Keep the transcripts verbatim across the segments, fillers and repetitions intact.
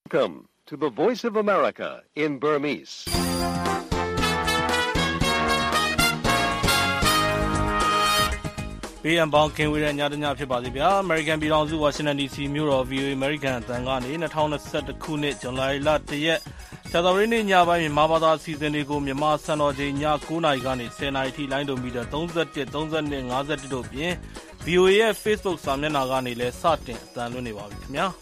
Welcome to the Voice of America in Burmese. B and Bang came with a Yadana Pibadibia, American belongs to Washington D C Mural of you, American Tangani, in a town of set the Kunit, July Latte yet. Tadarini Yaba in Mabada season ago, Yama San or Janya Kuna Gani, Sen I T line to meter, don't that get don't that name other to be. V O A Facebook Samana Gani less certain than Luniva.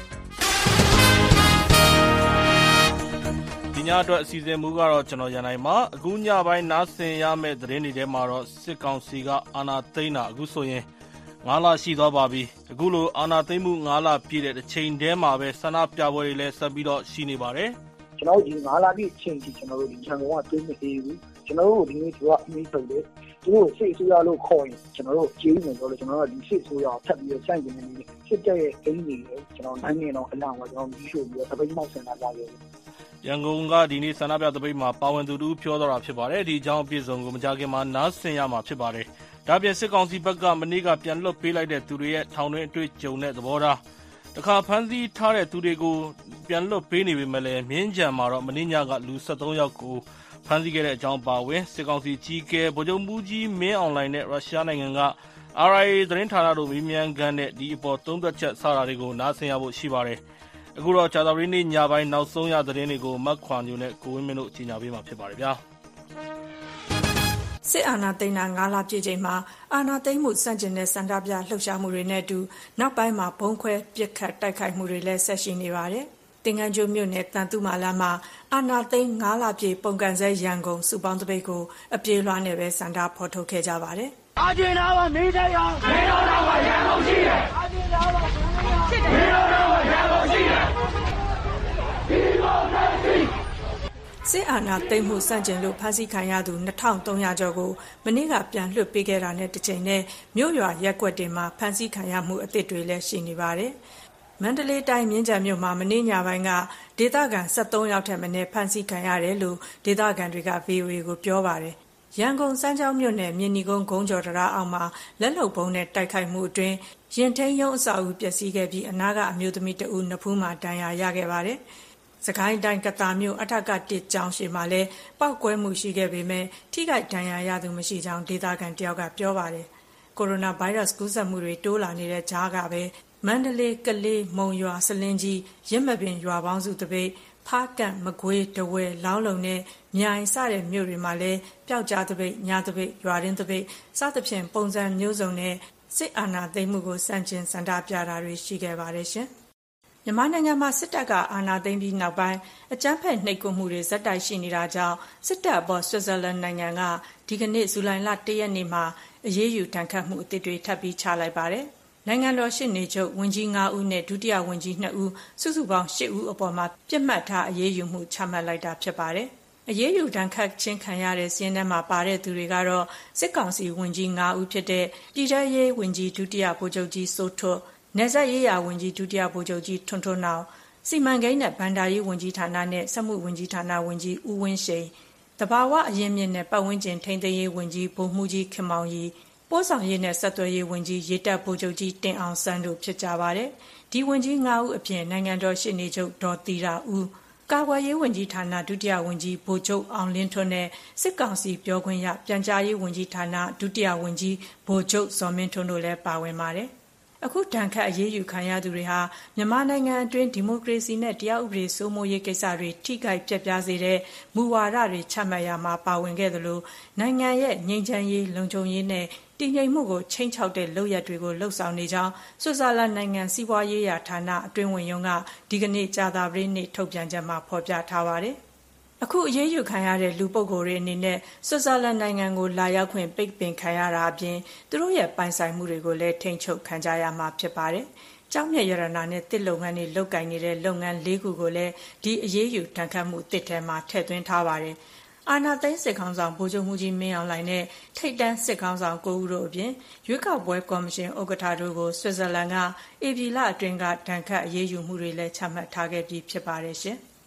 Nyadwa season Mugaro Chano Yanaima, Gunya by Nasin Yame, Drini Demaro, Sikon Siga, Ana Tena, Gusoye, Ngala Shida Babi, Gulu, Ana Temu, Ngala Pire, the chain Dema, Sana Piaway, Sabido, Shinibare. Chano, Ngala be changed, Chano, Chano, Temu, Chano, you need to rock me for it. You say to your low coin, Chano, James, or Chano, you say to your tap your sanguine, sit there, Amy, Chano, I mean, on the issue, you have a mouse and a Yangunga, Dini, Sanabia, the Bima, Power and do Pure of Pibare, the John Pizon, Jagima, Nasayama Pibare. Dabia Second Baga, Maniga, Piano, Pila, the Turiet, Town into Jonet, the border. The Carpanzi, Tare, Turigo, Piano, Penny, Mele, Minja, Mara, Manina got loose, Satoyaku, Panzi get at John Bawe, Second G K, Bojombuji, May online net, Russian and R I, the Rentarado, Vimian Ganet, the Portum, the Chat Saradigo, Nasayabo Shibare. Guru Chadarini, Yaba, now Sonia, the Renigo, Makwan unit, Kuimino, Chinabima Pibaria. Se Anna Dana Gala Jema, Anna Demu Sanjanes and Abia, Lucia Murinedu, not by my Bonque, Picat, Dakai Murile, Session Nivare, Tinganjo Munet, Nantuma Lama, Anna Dane Gala J, Ponganze Yango, Subandabago, a Pielane, Sanda Porto Kejavare. Ajinawa Media, Se Anna Temu Sanjelo Pasi Kayadu, Natown Tonya Jogo, Maniga Pian Lu Pigera net the chain, Mura Yaquadema, Pansi Kayamu at the Drille Shinivare. Mandalay time Minja Muma, Manina Vanga, Didagan, Satoya Temene, Pansi Kayarelu, Didagan Riga Vigo Piovare. Yangon Sanja Mune, Minigon Gonjora Alma, Lelo Bonet, Dakai Mudre, Yenteyon Sau Piasigabi, Anaga, Amudamita Unapuma, Daya Yagavare. Sakai Dan Katamu, Ataka did Jang Shimale, Bakwe Mushigabime, Tiga Daya Yadu Mashijang, Didagan Dioga Piovare. Coronavirus Gusamuri, Dola Nire Jagabe, Mandalay, Kale, Monua, Salenji, Yemabin, Yuabanzu the Bay, Pakan, Magwe, the way, Laulone, Nyai, Sare, Muri Male, Piauja the Bay, Nyatabe, Yuarin the Bay, Satapian, Ponzan, Newzone, Se Anna, they Mugo Sanchin, Sandapia, Shigavaration. Yamananga Sitaga, Anna, they be now by a champion Neko Muri, Zatai Shini Raja, Sita, Boss, Switzerland, Nanga, Tigane, Zulan Latte, and Nima, a year Tankamu, the Tabi Chalai Bare. Nangalo Shinijo, Winjinga Une, Dudia Winjina U, Susubang Shiu Obama, Piamata, a yeyu chama like that Chapare. A yeyu Danka Chinkayare, Sienema Pare to Rigaro, Sekansi Winjinga Upete, Dijaye Winji Dudia Bojoji Soto, Nezaya Winji Dudia Bojoji Tonto now, Simangana Bandai Winji Tanane, Samu Winji Tana Winji Uwinshe. The Bawa Yemen Bawinjin Tende Winji Bomuji Kamayi. Bosan Yene Satoye Winji Yeta Bojoji Ten on Sando Pichavare, Di Winji Ngau appear Nangando Shinijo Dotira U, Kawaye Winji Tana Dudia Winji Bojo on Lintone, Sekansi Piogunya, Pianjaye Winji Tana, Dudia Winji, Bojo Somentonole Bawemare. A good tanka a year you can Riha, Yamananga Drain Democracy Net Yaubri Somo Yekesari, Tika Pepazire, Muwarari Chamayama Bawengedlu, Nanga yet, Ninjaye, Longjone. Dingy Mugo change out the Loya Drigo, Lo Soundija, Suzala Nangan Siwaye Tana, Dreamwinga, Digani Jada Rini, Topian Jama, Popja Taware. A cool ye you kayare Lupogore Nine, Suzala Nangango, Laya Queen, Big Ben Kayara Bien, the Roya Bansai Murigo, let Tencho Kanjaya Map Chapare. Jamia Yaranane, Tilongani, Lokanire, Longan, Legugole, Di ye you Tankamu, Titema, Tedwin Taware. Anna then seconds on Bojo Muji May online, take then seconds on Go Robin, you got web commission, Ogatadogo, Switzerland, Evila Dringa, Tanka, Yeyu Murile, Chama Target Deep Separation.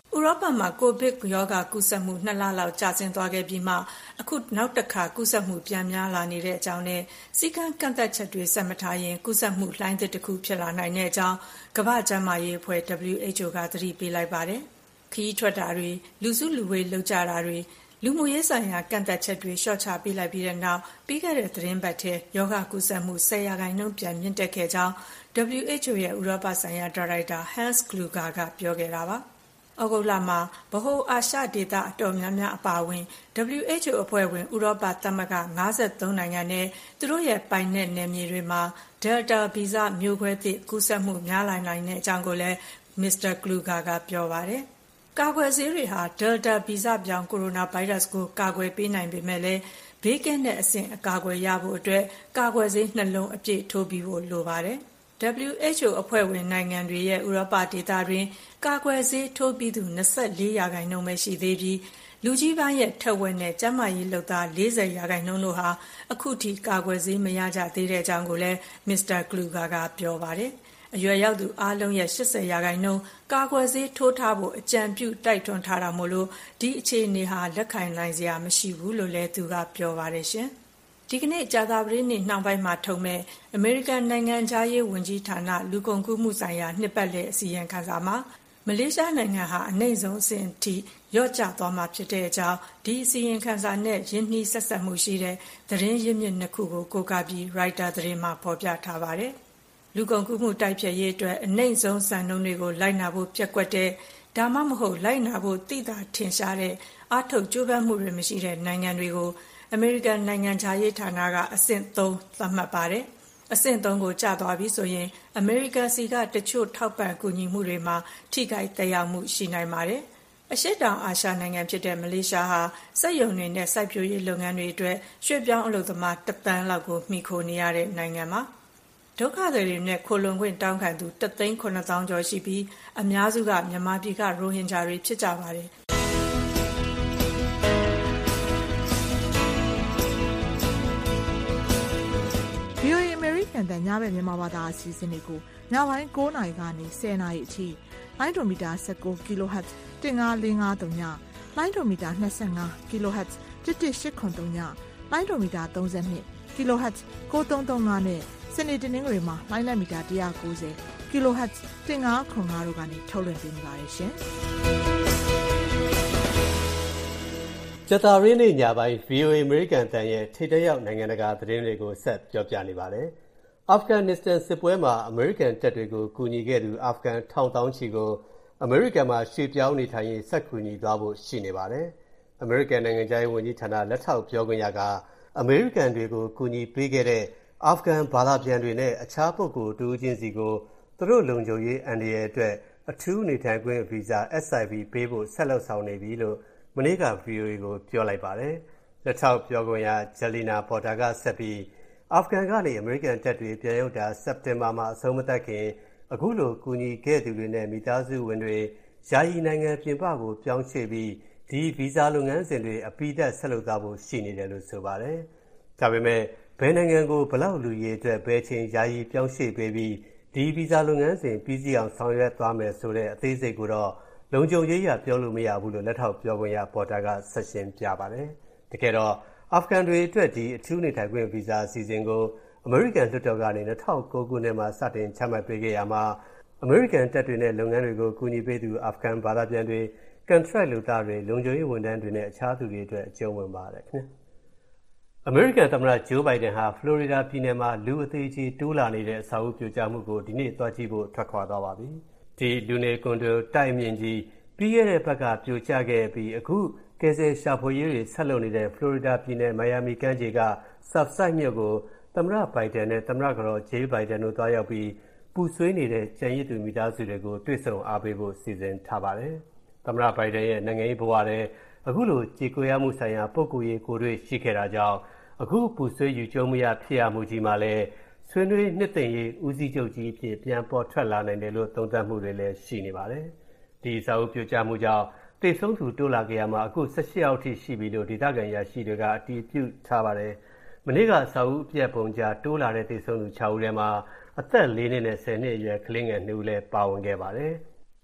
ဥရောပမှာကိုဗစ်ရောဂါကူးစက်မှုနှစ်လလောက်ကြာဆင်းသွားခဲ့ပြီးမှအခုနောက်တစ်ခါကူးစက်မှုပြန်များလာနေတဲ့အကြောင်းနဲ့စည်းကမ်းကန့်သတ်ချက်တွေဆက်မထားရင်ကူးစက်မှုလှိုင်းသစ်တစ်ခုဖြစ်လာနိုင်တဲ့အကြောင်းကမ္ဘာ့ကျန်းမာရေးအဖွဲ့ W H O ကသတိပေးလိုက်ပါတယ်။ခရီးထွက်တာတွေလူစုလူဝေးလုပ်ကြတာတွေလူမှုရေးဆိုင်ရာကန့်သတ်ချက်တွေလျှော့ချပေးလိုက်ပြီးတဲ့နောက်ပြီးခဲ့တဲ့သတင်းပတ်ထဲယောဂကူးစက်မှုဆယ်ရာခိုင်နှုန်းပြန်မြင့်တက်ခဲ့ကြောင်း W H O ရဲ့ဥရောပဆိုင်ရာဒါရိုက်တာ Hans Kluge ကပြောခဲ့တာပါ။ဩဂုတ်လမှာဗဟိုအာရှဒေသအတော်များများအပါအဝင် W H O အဖွဲ့ဝင်ဥရောပသမဂ္ဂ၅၃နိုင်ငံနဲ့သူတို့ရဲ့ပိုင်နက်နယ်မြေတွေမှာ Delta ဗီဇမျိုးကွဲသစ်ကူးစက်မှုများလာနိုင်တဲ့အကြောင်းကိုလည်း မစ္စတာ Kluge ကပြောပါတယ်။ကာကွယ်ဆေးတွေဟာ Delta ဗီဇပြောင်းကိုရိုနာဗိုင်းရပ်စ်ကိုကာကွယ်ပေးနိုင်ပေမဲ့လည်းဘေးကင်းတဲ့အဆင့်အကာအကွယ်ရဖို့အတွက်ကာကွယ်ဆေးနှလုံးအပြည့်ထိုးပြီးဖို့လိုပါတယ်။ W H O အဖွဲ့ဝင်နိုင်ငံတွေရဲ့ဥရောပဒေသတွင်ကာကွယ်ဆေးထိုးပြီးသူ၂၄ရာခိုင်နှုန်းပဲရှိသေးပြီးလူကြီးပိုင်းရဲ့ထက်ဝက်နဲ့ကျန်းမာရေးလုပ်သား၄၀ရာခိုင်နှုန်းတို့ဟာအခုထိကာကွယ်ဆေးမရကြသေးတဲ့အကြောင်းကိုလည်းမစ္စတာ Kluge ကပြောပါတယ်။အရွယ်ရောက်သူအားလုံးရဲ့၈၀ရာခိုင်နှုန်းကာကွယ်ဆေးထိုးထားဖို့အကြံပြုတိုက်တွန်းထားတာမို့လို့ဒီအခြေအနေဟာလက်ခံနိုင်စရာမရှိဘူးလို့လည်းသူကပြောပါတယ်ရှင်။ဒီကနေ့ကြာသပတေးနေ့နှောင်းပိုင်းမှာထုတ်မဲ့အမေရိကန်နိုင်ငံခြားရေးဝန်ကြီးဌာနလူကုန်ကူးမှုဆိုင်ရာနှစ်ပတ်လည်အစီရင်ခံစာမှာမလေးရှားနိုင်ငံဟာအနှိမ့်ဆုံးအဆင့်အထိလျော့ကျသွားမှာဖြစ်တဲ့အကြောင်းဒီအစီရင်ခံစာနဲ့ရင်းနှီးဆက်ဆက်မှုရှိတဲ့သတင်းရင်းမြစ်နှစ်ခုကိုကိုးကားပြီး Reuters သတင်းမှာဖော်ပြထားပါတယ်။လူကုန်ကူးမှုတိုက်ဖျက်ရေးအတွက်အနှိမ့်ဆုံးစံနှုန်းတွေကိုလိုက်နာဖို့ပြက်ကွက်တဲ့ဒါမှမဟုတ်လိုက်နာဖို့သိသာထင်ရှားတဲ့အားထုတ်ကြိုးပမ်းမှုတွေမရှိတဲ့နိုင်ငံတွေကိုအမေရိကန်နိုင်ငံခြားရေးဌာနကအဆင့်သုံးသတ်မှတ်ပါတယ်။အဆင့်သုံးကိုကျသွားပြီဆိုရင်အမေရိကန်စီကတချို့ထောက်ပံ့ကူညီမှုတွေမှာထိခိုက်သက်ရောက်မှုရှိနိုင်ပါတယ်။အရှေ့တောင်အာရှနိုင်ငံဖြစ်တဲ့မလေးရှားဟာစက်ရုံတွေနဲ့စိုက်ပျိုးရေးလုပ်ငန်းတွေအတွက်ရွှေ့ပြောင်းအလုပ်သမားတစ်သန်းလောက်ကိုမှီခိုနေရတဲ့နိုင်ငံမှာဒုက္ခသည်တွေနဲ့ခိုလုံခွင့်တောင်းခံသူတစ်သိန်းခုနှစ်သောင်းကျော်ရှိပြီးအများစုကမြန်မာပြည်ကရိုဟင်ဂျာတွေဖြစ်ကြပါတယ်။ V O A အမေရိကန်တန်ညဘက်မြန်မာဘာသာအစီအစဉ်တွေကိုညပိုင်း၉နာရီကနေ၁၀နာရီအထိလိုင်းဒိုမီတာ၁၉ kHz ၁၅၄၅၃ညလိုင်းဒိုမီတာ၂၅ kHz ၁၁၈၇၃ညလိုင်းဒိုမီတာ၃၂ kHz ၉၃၃၅နဲ့စနေတနင်္ဂနွေမှာလိုင်းလက်မီတာ၁၉၀ kHz ၁၅၇၅တို့ကနေထုတ်လွှင့်ပေးနေပါတယ်ရှင်။ကြာသပတေးနေ့ညပိုင်း V O A အမေရိကန်တန်ရဲ့ထိပ်တန်းရောက်နိုင်ငံတကာသတင်းတွေကိုဆက်ပြောပြနေပါတယ်။အာဖဂန်နစ္စတန်စစ်ပွဲမှာအမေရိကန်တပ်တွေကိုကူညီခဲ့သူအာဖဂန်ထောင်သောင်းချီကိုအမေရိကန်မှာရွှေ့ပြောင်းနေထိုင်ရေးဆက်ကူညီသွားဖို့ရှိနေပါတယ်။အမေရိကန်နိုင်ငံခြားရေးဝန်ကြီးဌာနလက်ထောက်ပြောခွင့်ရကအမေရိကန်တွေကိုကူညီပေးခဲ့တဲ့အာဖဂန်ဘာသာပြန်တွေနဲ့အခြားပုဂ္ဂိုလ်တူချင်းစီကိုသူတို့လုံခြုံရေးအန္တရာယ်အတွက်အထူးနေထိုင်ခွင့်ဗီဇာ S I V ပေးဖို့ဆက်လုပ်ဆောင်နေပြီလို့မနေ့က V O A ကိုပြောလိုက်ပါတယ်။လက်ထောက်ပြောခွင့်ရဂျယ်လီနာပေါ်တာကဆက်ပြီးအာဖဂန်ကနေအမေရိကန်တပ်တွေပြန်ရောက်တာစက်တင်ဘာမှာအဆုံးမသတ်ခင်အခုလိုကူညီခဲ့သူတွေနဲ့မိသားစုဝင်တွေယာယီနိုင်ငံပြင်ပကိုပြောင်းရွှေ့ပြီးဒီဗီဇာလုပ်ငန်းစဉ်တွေအပိသက်ဆက်လုပ်သွားဖို့ရှိနေတယ်လို့ဆိုပါတယ်။ဒါပေမဲ့ဘယ်နိုင်ငံကိုဘလောက်လူရေးအတွက်ဘယ်ချိန်ယာယီပြောင်းရွှေ့ပေးပြီးဒီဗီဇာလုပ်ငန်းစဉ်ပြီးစီးအောင်ဆောင်ရွက်သွားမယ်ဆိုတဲ့အသေးစိတ်ကိုတော့လုံခြုံရေးရပြောလို့မရဘူးလို့လက်ထောက်ပြောခွင့်ရပေါ်တာကဆက်ရှင်းပြပါတယ်။တကယ်တော့အာဖဂန်တွေအတွက်ဒီအထူးနေထိုင်ခွင့်ဗီဇာအစီအစဉ်ကိုအမေရိကန်လွှတ်တော်ကနေ၂၀၀၉ခုနှစ်မှာစတင်ချမှတ်ပေးခဲ့ရမှာအမေရိကန်တပ်တွေနဲ့လုပ်ငန်းတွေကိုကူညီပေးသူအာဖဂန်ဘာသာပြန်တွေကန်ထရိုက်လူသားတွေလုံခြုံရေးဝန်ထမ်းတွေနဲ့အခြားသူတွေအတွက်အကျုံးဝင်ပါတယ်ခင်ဗျ။အမေရိကန်သမ္မတဂျိုးဘိုင်ဒန်ဟာဖလော်ရီဒါပြည်နယ်မှာလူအသေးကြီးတိုးလာနေတဲ့အစာအုပ်ပြိုကျမှုကိုဒီနေ့သွားကြည့်ဖို့ထွက်ခွာသွားပါပြီ။ဒီလူနေကွန်ဒိုတိုက်မြင့်ကြီးပြီးခဲ့တဲ့ဘက်ကပြိုကျခဲ့ပြီးအခုကယ်ဆယ်ရှာဖွေရေးတွေဆက်လုပ်နေတဲ့ဖလော်ရီဒါပြည်နယ်မိုင်ယာမီကမ်းခြေကဆပ်ဆိုက်မြို့ကိုသမ္မတဘိုင်ဒန်နဲ့သမ္မတကတော်ဂျေးဘိုင်ဒန်တို့သွားရောက်ပြီးပူဆွေးနေတဲ့ကျန်ရစ်သူမိသားစုတွေကိုတွေ့ဆုံအားပေးဖို့စီစဉ်ထားပါတယ်။သမ္မတဘိုင်ဒန်ရဲ့နိုင်ငံရေးဘဝထဲအခုလိုကြေကွေရမှုဆိုင်ရာပုဂ္ဂိုလ်ရေးကိုယ်တွေ့ရှိခဲ့တာကြောင့်အခုပူဆွေးယူကျုံမရဖြစ်ရမှုကြီးမှာလည်းဆွေးနွေးနှစ်သိမ့်ရေးဦးစီးချုပ်ကြီးအဖြစ်ပြန်ပေါ်ထွက်လာနိုင်တယ်လို့သုံးသပ်မှုတွေလည်းရှိနေပါတယ်။ဒီစာအုပ်ပြိုကျမှုကြောင့်တိတ်ဆုံးသူတိုးလာကြရမှာအခု၁၈ယောက်အထိရှိပြီလို့ဒေသခံရရှိတွေကအတည်ပြုထားပါတယ်။မနေ့ကစာအုပ်အပြတ်ပုံကြားတိုးလာတဲ့တိတ်ဆုံးသူ၆ဦးထဲမှာအသက်၄နှစ်နဲ့၁၀နှစ်အရွယ်ကလေးငယ်နှစ်ဦးလည်းပါဝင်ခဲ့ပါတယ်။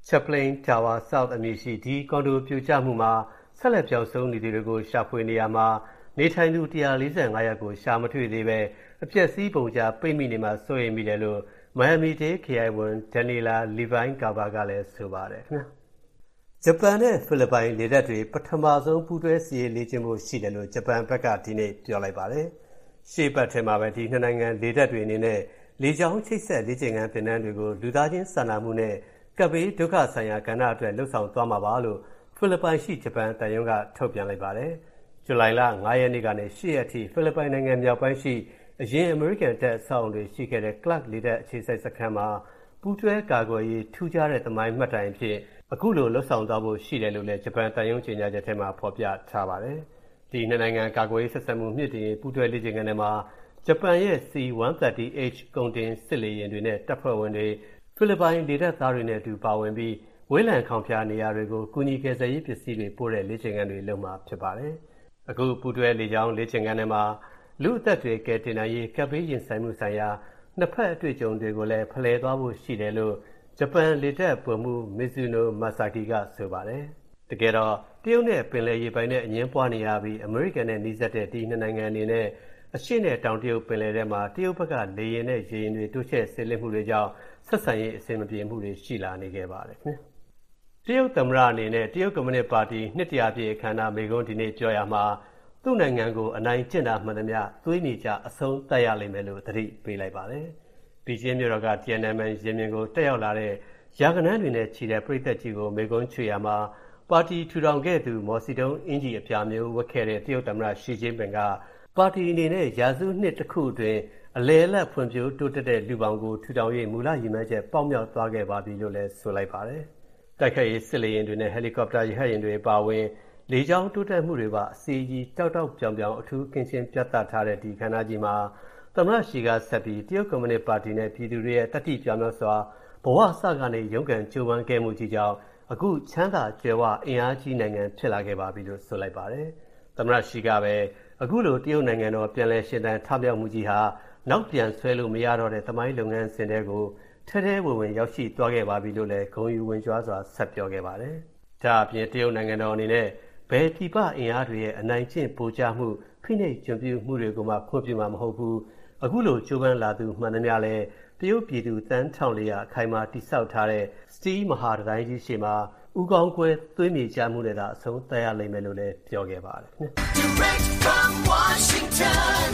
Chaplain Tower South အမည်ရှိဒီကွန်ဒိုပြိုကျမှုမှာဆက်လက်ပြောင်းဆုံးနေသူတွေကိုရှာဖွေနေရမှာနေထိုင်သူone hundred forty-fiveယောက်ကိုရှာမတွေ့သေးပဲအပျက်စီးပုံကြားပိတ်မိနေမှာစိုးရိမ်မိတယ်လို့ Miami-Dade ခရိုင်ဝန် Daniela Levine Cava ကလည်းဆိုပါတယ်ခင်ဗျာဂျပန်နဲ့ဖိလစ်ပိုင်လေတပ်တွေပထမဆုံးပူးတွဲစီရေးလေ့ကျင့်မှုရှိတယ်လို့ဂျပန်ဘက်ကဒီနေ့ပြောလိုက်ပါတယ်ရှေ့ပတ်ထဲမှာပဲဒီနှစ်နိုင်ငံလေတပ်တွေအနေနဲ့လေကြောင်းချိတ်ဆက်လေ့ကျင့်ခန်းသင်တန်းတွေကိုလူသားချင်းစာနာမှုနဲ့ကပ်ဘေးဒုက္ခဆိုင်ရာကဏ္ဍအတွက်လှုပ်ဆောင်သွားမှာပါလို့ဖိလစ်ပိုင်ရှိဂျပန်တန်ယုံကထုတ်ပြန်လိုက်ပါတယ်ဇူလိုင်လfiveရက်နေ့ကနေeightရက်ထိဖိလစ်ပိုင်နိုင်ငံမြောက်ပိုင်းရှိအရင်အမေရိကန်တပ်အဆောက်အုံတွေရှိခဲ့တဲ့ Clark လေတပ်အခြေစိုက်စခန်းမှာပူးတွဲကာကွယ်ရေးထူးခြားတဲ့သမိုင်းမှတ်တိုင်ဖြစ်အခုလိုလှုပ်ဆောင်သွားဖို့ရှိတယ်လို့လည်းဂျပန်တန်ယုံကြေညာချက်ထဲမှာဖော်ပြထားပါတယ်ဒီနှစ်နိုင်ငံကာကွယ်ရေးဆက်ဆံမှုမြင့်တင်ရေးပူးတွဲလေ့ကျင့်ခန်းထဲမှာဂျပန်ရဲ့ C one thirty H ကုန်တင်စစ်လေယာဉ်တွေနဲ့တပ်ဖွဲ့ဝင်တွေဖိလစ်ပိုင်လေတပ်သားတွေနဲ့အတူပါဝင်ပြီးဝေးလံခေါင်ဖျားနေရာတွေကိုကူညီကယ်ဆယ်ရေးပစ္စည်းတွေပို့တဲ့လေ့ကျင့်ခန်းတွေလုပ်မှာဖြစ်ပါတယ်အခုပူးတွဲလေကြောင်းလေ့ကျင့်ခန်းထဲမှာလူအသက်တွေကယ်တင်နိုင်ရေးကပ်ဘေးရင်ဆိုင်မှုဆိုင်ရာနှစ်ဖက်အတွေ့အကြုံတွေကိုလည်းဖလှယ်သွားဖို့ရှိတယ်လို့ဂျပန်လေတပ်ဗိုလ်မှူး Mizuno Masaki ကဆိုပါတယ်တကယ်တော့တရုတ်နဲ့ပင်လယ်ရေပိုင်နဲ့အငင်းပွားနေရပြီးအမေရိကန်နဲ့နှီးစပ်တဲ့ဒီနှစ်နိုင်ငံအနေနဲ့အရှေ့နဲ့တောင်တရုတ်ပင်လယ်ထဲမှာတရုတ်ဘက်ကလေယာဉ်နဲ့ရေယာဉ်တွေတိုးချဲ့ဆင်းလင်းမှုတွေကြောင့်ဆက်ဆံရေးအဆင်မပြေမှုတွေရှိလာနေခဲ့ပါတယ်ခင်ဗျာတရုတ်သမ္မတအနေနဲ့တရုတ်ကွန်မြူနစ်ပါတီနှစ်တရာပြည့်အခမ်းအနားမိန့်ခွန်းဒီနေ့ပြောရမှာသူ့နိုင်ငံကိုအနိုင်ကျင့်တာမှန်သမျှသွေးမြေကျအဆုံးသတ်ရလိမ့်မယ်လို့သတိပေးလိုက်ပါတယ်ဘီကျင်းမြို့တော်က Tiananmen ရင်ပြင်ကိုတက်ရောက်လာတဲ့ရာဂဏန်းတွေနဲ့ချီတဲ့ပရိသတ်ကြီးကိုမိန့်ခွန်းချွေရမှာပါတီထူထောင်ခဲ့သူမော်စီတုံးအင်ဂျီအပြာမျိုးဝတ်ခဲ့တဲ့တရုတ်သမ္မတရှီကျင်းပင်ကပါတီအနေနဲ့ရာစုနှစ်တစ်ခုအတွင်းအလယ်အလတ်ဖွံ့ဖြိုးတိုးတက်တဲ့လူပေါင်းကိုထူထောင်ရေးမူလရည်မှန်းချက်ပေါက်မြောက်သွားခဲ့ပါပြီလို့လည်းဆိုလိုက်ပါတယ်တိုက်ခိုက်ရေးစစ်လေယာဉ်တွေနဲ့ဟယ်လီကော်ပတာရဟတ်ယာဉ်တွေပါဝင်လေကြောင်းတိုးတက်မှုတွေပါအစီအကြီးတောက်တောက်ပြောင်ပြောင်အထူးကင်းရှင်းပြသထားတဲ့ဒီခန္ဓာကြီးမှာသမ္မတရှီကဆက်ပြီးတရုတ်ကွန်မြူနစ်ပါတီနဲ့ပြည်သူတွေရဲ့တတိပြောင်မြောက်စွာဘဝစကနေရုန်းကန်ကြိုးပမ်းခဲ့မှုကြီးကြောင့်အခုချမ်းသာကြွယ်ဝအင်အားကြီးနိုင်ငံဖြစ်လာခဲ့ပါပြီလို့ဆိုလိုက်ပါတယ်သမ္မတရှီကပဲအခုလိုတရုတ်နိုင်ငံတော်ပြန်လည်ရှင်သန်ထမြောက်မှုကြီးဟာနောက်ပြန်ဆွဲလို့မရတော့တဲ့သမိုင်းလုပ်ငန်းစဉ်တွေကိုထဲထဲဝင်ဝင်ရောက်ရှိသွားခဲ့ပါပြီလို့လည်းဂုဏ်ယူဝင်ကြွားစွာဆက်ပြောခဲ့ပါတယ်ဒါအပြင်တရုတ်နိုင်ငံတော်အနေနဲ့ဘယ်ပြည်ပအင်အားတွေရဲ့အနိုင်ကျင့်ပိုကြမှုဖိနှိပ်ကျွံပြူမှုတွေကိုမှခွင့်ပြုမှာမဟုတ်ဘူးအခုလိုကြိုးပမ်းလာသူမှန်သမျှလည်းတရုတ်ပြည်သူတန်းone thousand four hundredအခိုင်အမာတိဆောက်ထားတဲ့စတီးမဟာတိုင်းကြီးရှေ့မှာဥကောင်းကွဲသွေးမြေကျမှုတွေသာအဆုံးသတ်ရလိမ့်မယ်လို့လည်းပြောခဲ့ပါတယ်ခင်ဗျ Direct from Washington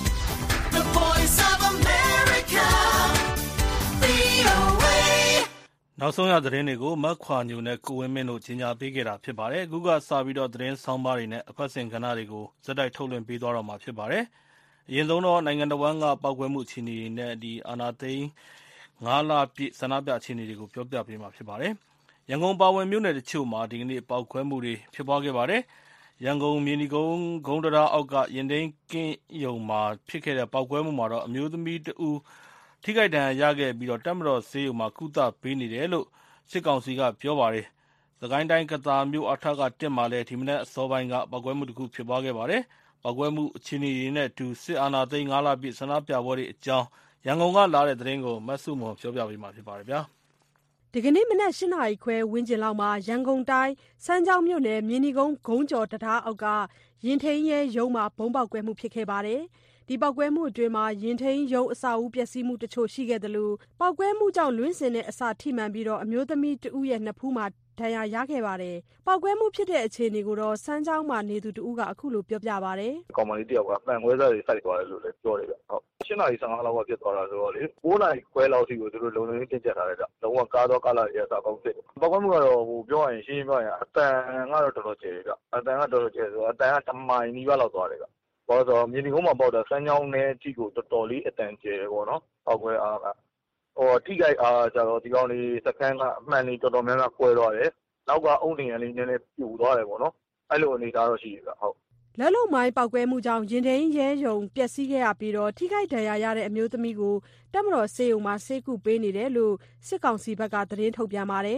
The Voice of America V O A နောက်ဆုံးရသတင်းတွေကိုမတ်ခွာညိုနဲ့ကိုဝင်းမင်းတို့ကြီးညာပေးခဲ့တာဖြစ်ပါတယ်အခုကစပြီးတော့သတင်းဆောင်းပါးတွေနဲ့အဖက်စင်ကဏ္ဍတွေကိုဇက်တိုက်ထုတ်လွှင့်ပေးသွားတော့မှာဖြစ်ပါတယ်အရင်ဆုံးတော့နိုင်ငံတော်ဝန်ကပောက်ကွဲမှုအခြေအနေတွေနဲ့ဒီအာဏာသိမ်းfiveလပြည့်ဆန္ဒပြအခြေအနေတွေကိုပြောပြပေးမှာဖြစ်ပါတယ်ရန်ကုန်ပါဝင်မြို့နယ်တချို့မှာဒီကနေ့ပောက်ကွဲမှုတွေဖြစ်ပွားခဲ့ပါတယ်ရန်ကုန်မြေနီကုန်းဂုံးတရားအောက်ကရင်သိမ်းကင်းယုံမှာဖြစ်ခဲ့တဲ့ပောက်ကွဲမှုမှာတော့အမျိုးသမီးတဦးထိခိုက်ဒဏ်ရာရခဲ့ပြီးတော့တပ်မတော်ဆေးရုံမှာကုသပေးနေတယ်လို့စစ်ကောင်စီကပြောပါတယ်စကိုင်းတိုင်းကသာမြို့အထက်ကတစ်မှာလည်းဒီမနက်အစောပိုင်းကပောက်ကွဲမှုတစ်ခုဖြစ်ပွားခဲ့ပါတယ်ပောက်ကွဲမှုအခြေအနေတွေနဲ့တူစစ်အာဏာသိမ်းfiveလပြည့်ဆန္ဒပြပွဲတွေအကြောင်းရန်ကုန်ကလာတဲ့သတင်းကိုမတ်စုမော်ပြောပြပေးမှာဖြစ်ပါတယ်ဗျာဒီကနေ့မနက်eightနာရီခွဲဝန်းကျင်လောက်မှာရန်ကုန်တိုင်းစမ်းချောင်းမြို့နယ်မြေနီကုန်းဂုံးကျော်တံတားအောက်ကရင်ထိန်ရဲရုံးမှာဘုံပေါက်ကွဲမှုဖြစ်ခဲ့ပါတယ်ဒီပောက်ကွဲမှုအတွင်းမှာရင်ထိန်ရုံးအဆောက်အဦပျက်စီးမှုတချို့ရှိခဲ့တယ်လို့ပောက်ကွဲမှုကြောင့်လွင်းစင်တဲ့အစာထိမှန်ပြီးတော့အမျိုးသမီးတဦးရဲ့နှစ်ဖူးမှာဒဏ်ရာရခဲ့ပါတယ်ပောက်ကွဲမှုဖြစ်တဲ့အခြေအနေကိုတော့စမ်းချောင်းမှာနေသူတဦးကအခုလိုပြောပြပါတယ်ကောင်မလေးတယောက်ကပန်ခွဲစားတွေစိုက်သွားတယ်လို့လည်းပြောတယ်ဗျဟုတ်eightနာရီfifteenလောက်ကဖြစ်သွားတာဆိုတော့လေnineနာရီခွဲလောက်ထိကိုသူတို့လုံလုံရင်းတင်ကျက်ထားတယ်ဗျလုံးဝကားတော့ကားလာရစားကောင်းဖြစ်တယ်ပောက်ကွဲမှုကတော့ဟိုပြောရရင်ရှင်းရှင်းပြောရင်အတန်ကတော့တော်တော်ကျယ်တယ်ဗျအတန်ကတော်တော်ကျယ်ဆိုတော့အတန်ကoneမိုင်နီးပါးလောက်သွားတယ်ဗျဘာလို့ဆိုတော့မြေနီကုန်းမှာပေါက်တာစမ်းချောင်းနဲ့အထိကိုတော်တော်လေးအတန်ကျယ်တယ်ပေါ့နော်ပောက်ကွဲအားကဟိုထိခိုက်အားကျတော့ဒီကောင်လေးစကန်းကအမှန်လေးတော်တော်များများကွဲသွားတယ်နောက်ကအုံနေရလေးနည်းနည်းပြိုသွားတယ်ပေါ့နော်အဲ့လိုအနေအထားတော့ရှိတယ်ဗျဟုတ်လက်လုံမိုင်းပောက်ကွဲမှုကြောင့်ရင်ထိန်ရဲရုံပျက်စီးခဲ့ရပြီးတော့ထိခိုက်ဒဏ်ရာရတဲ့အမျိုးသမီးကိုတပ်မတော်ဆေးရုံမှာဆေးကုပေးနေတယ်လို့စစ်ကောင်စီဘက်ကသတင်းထုတ်ပြန်ပါတယ်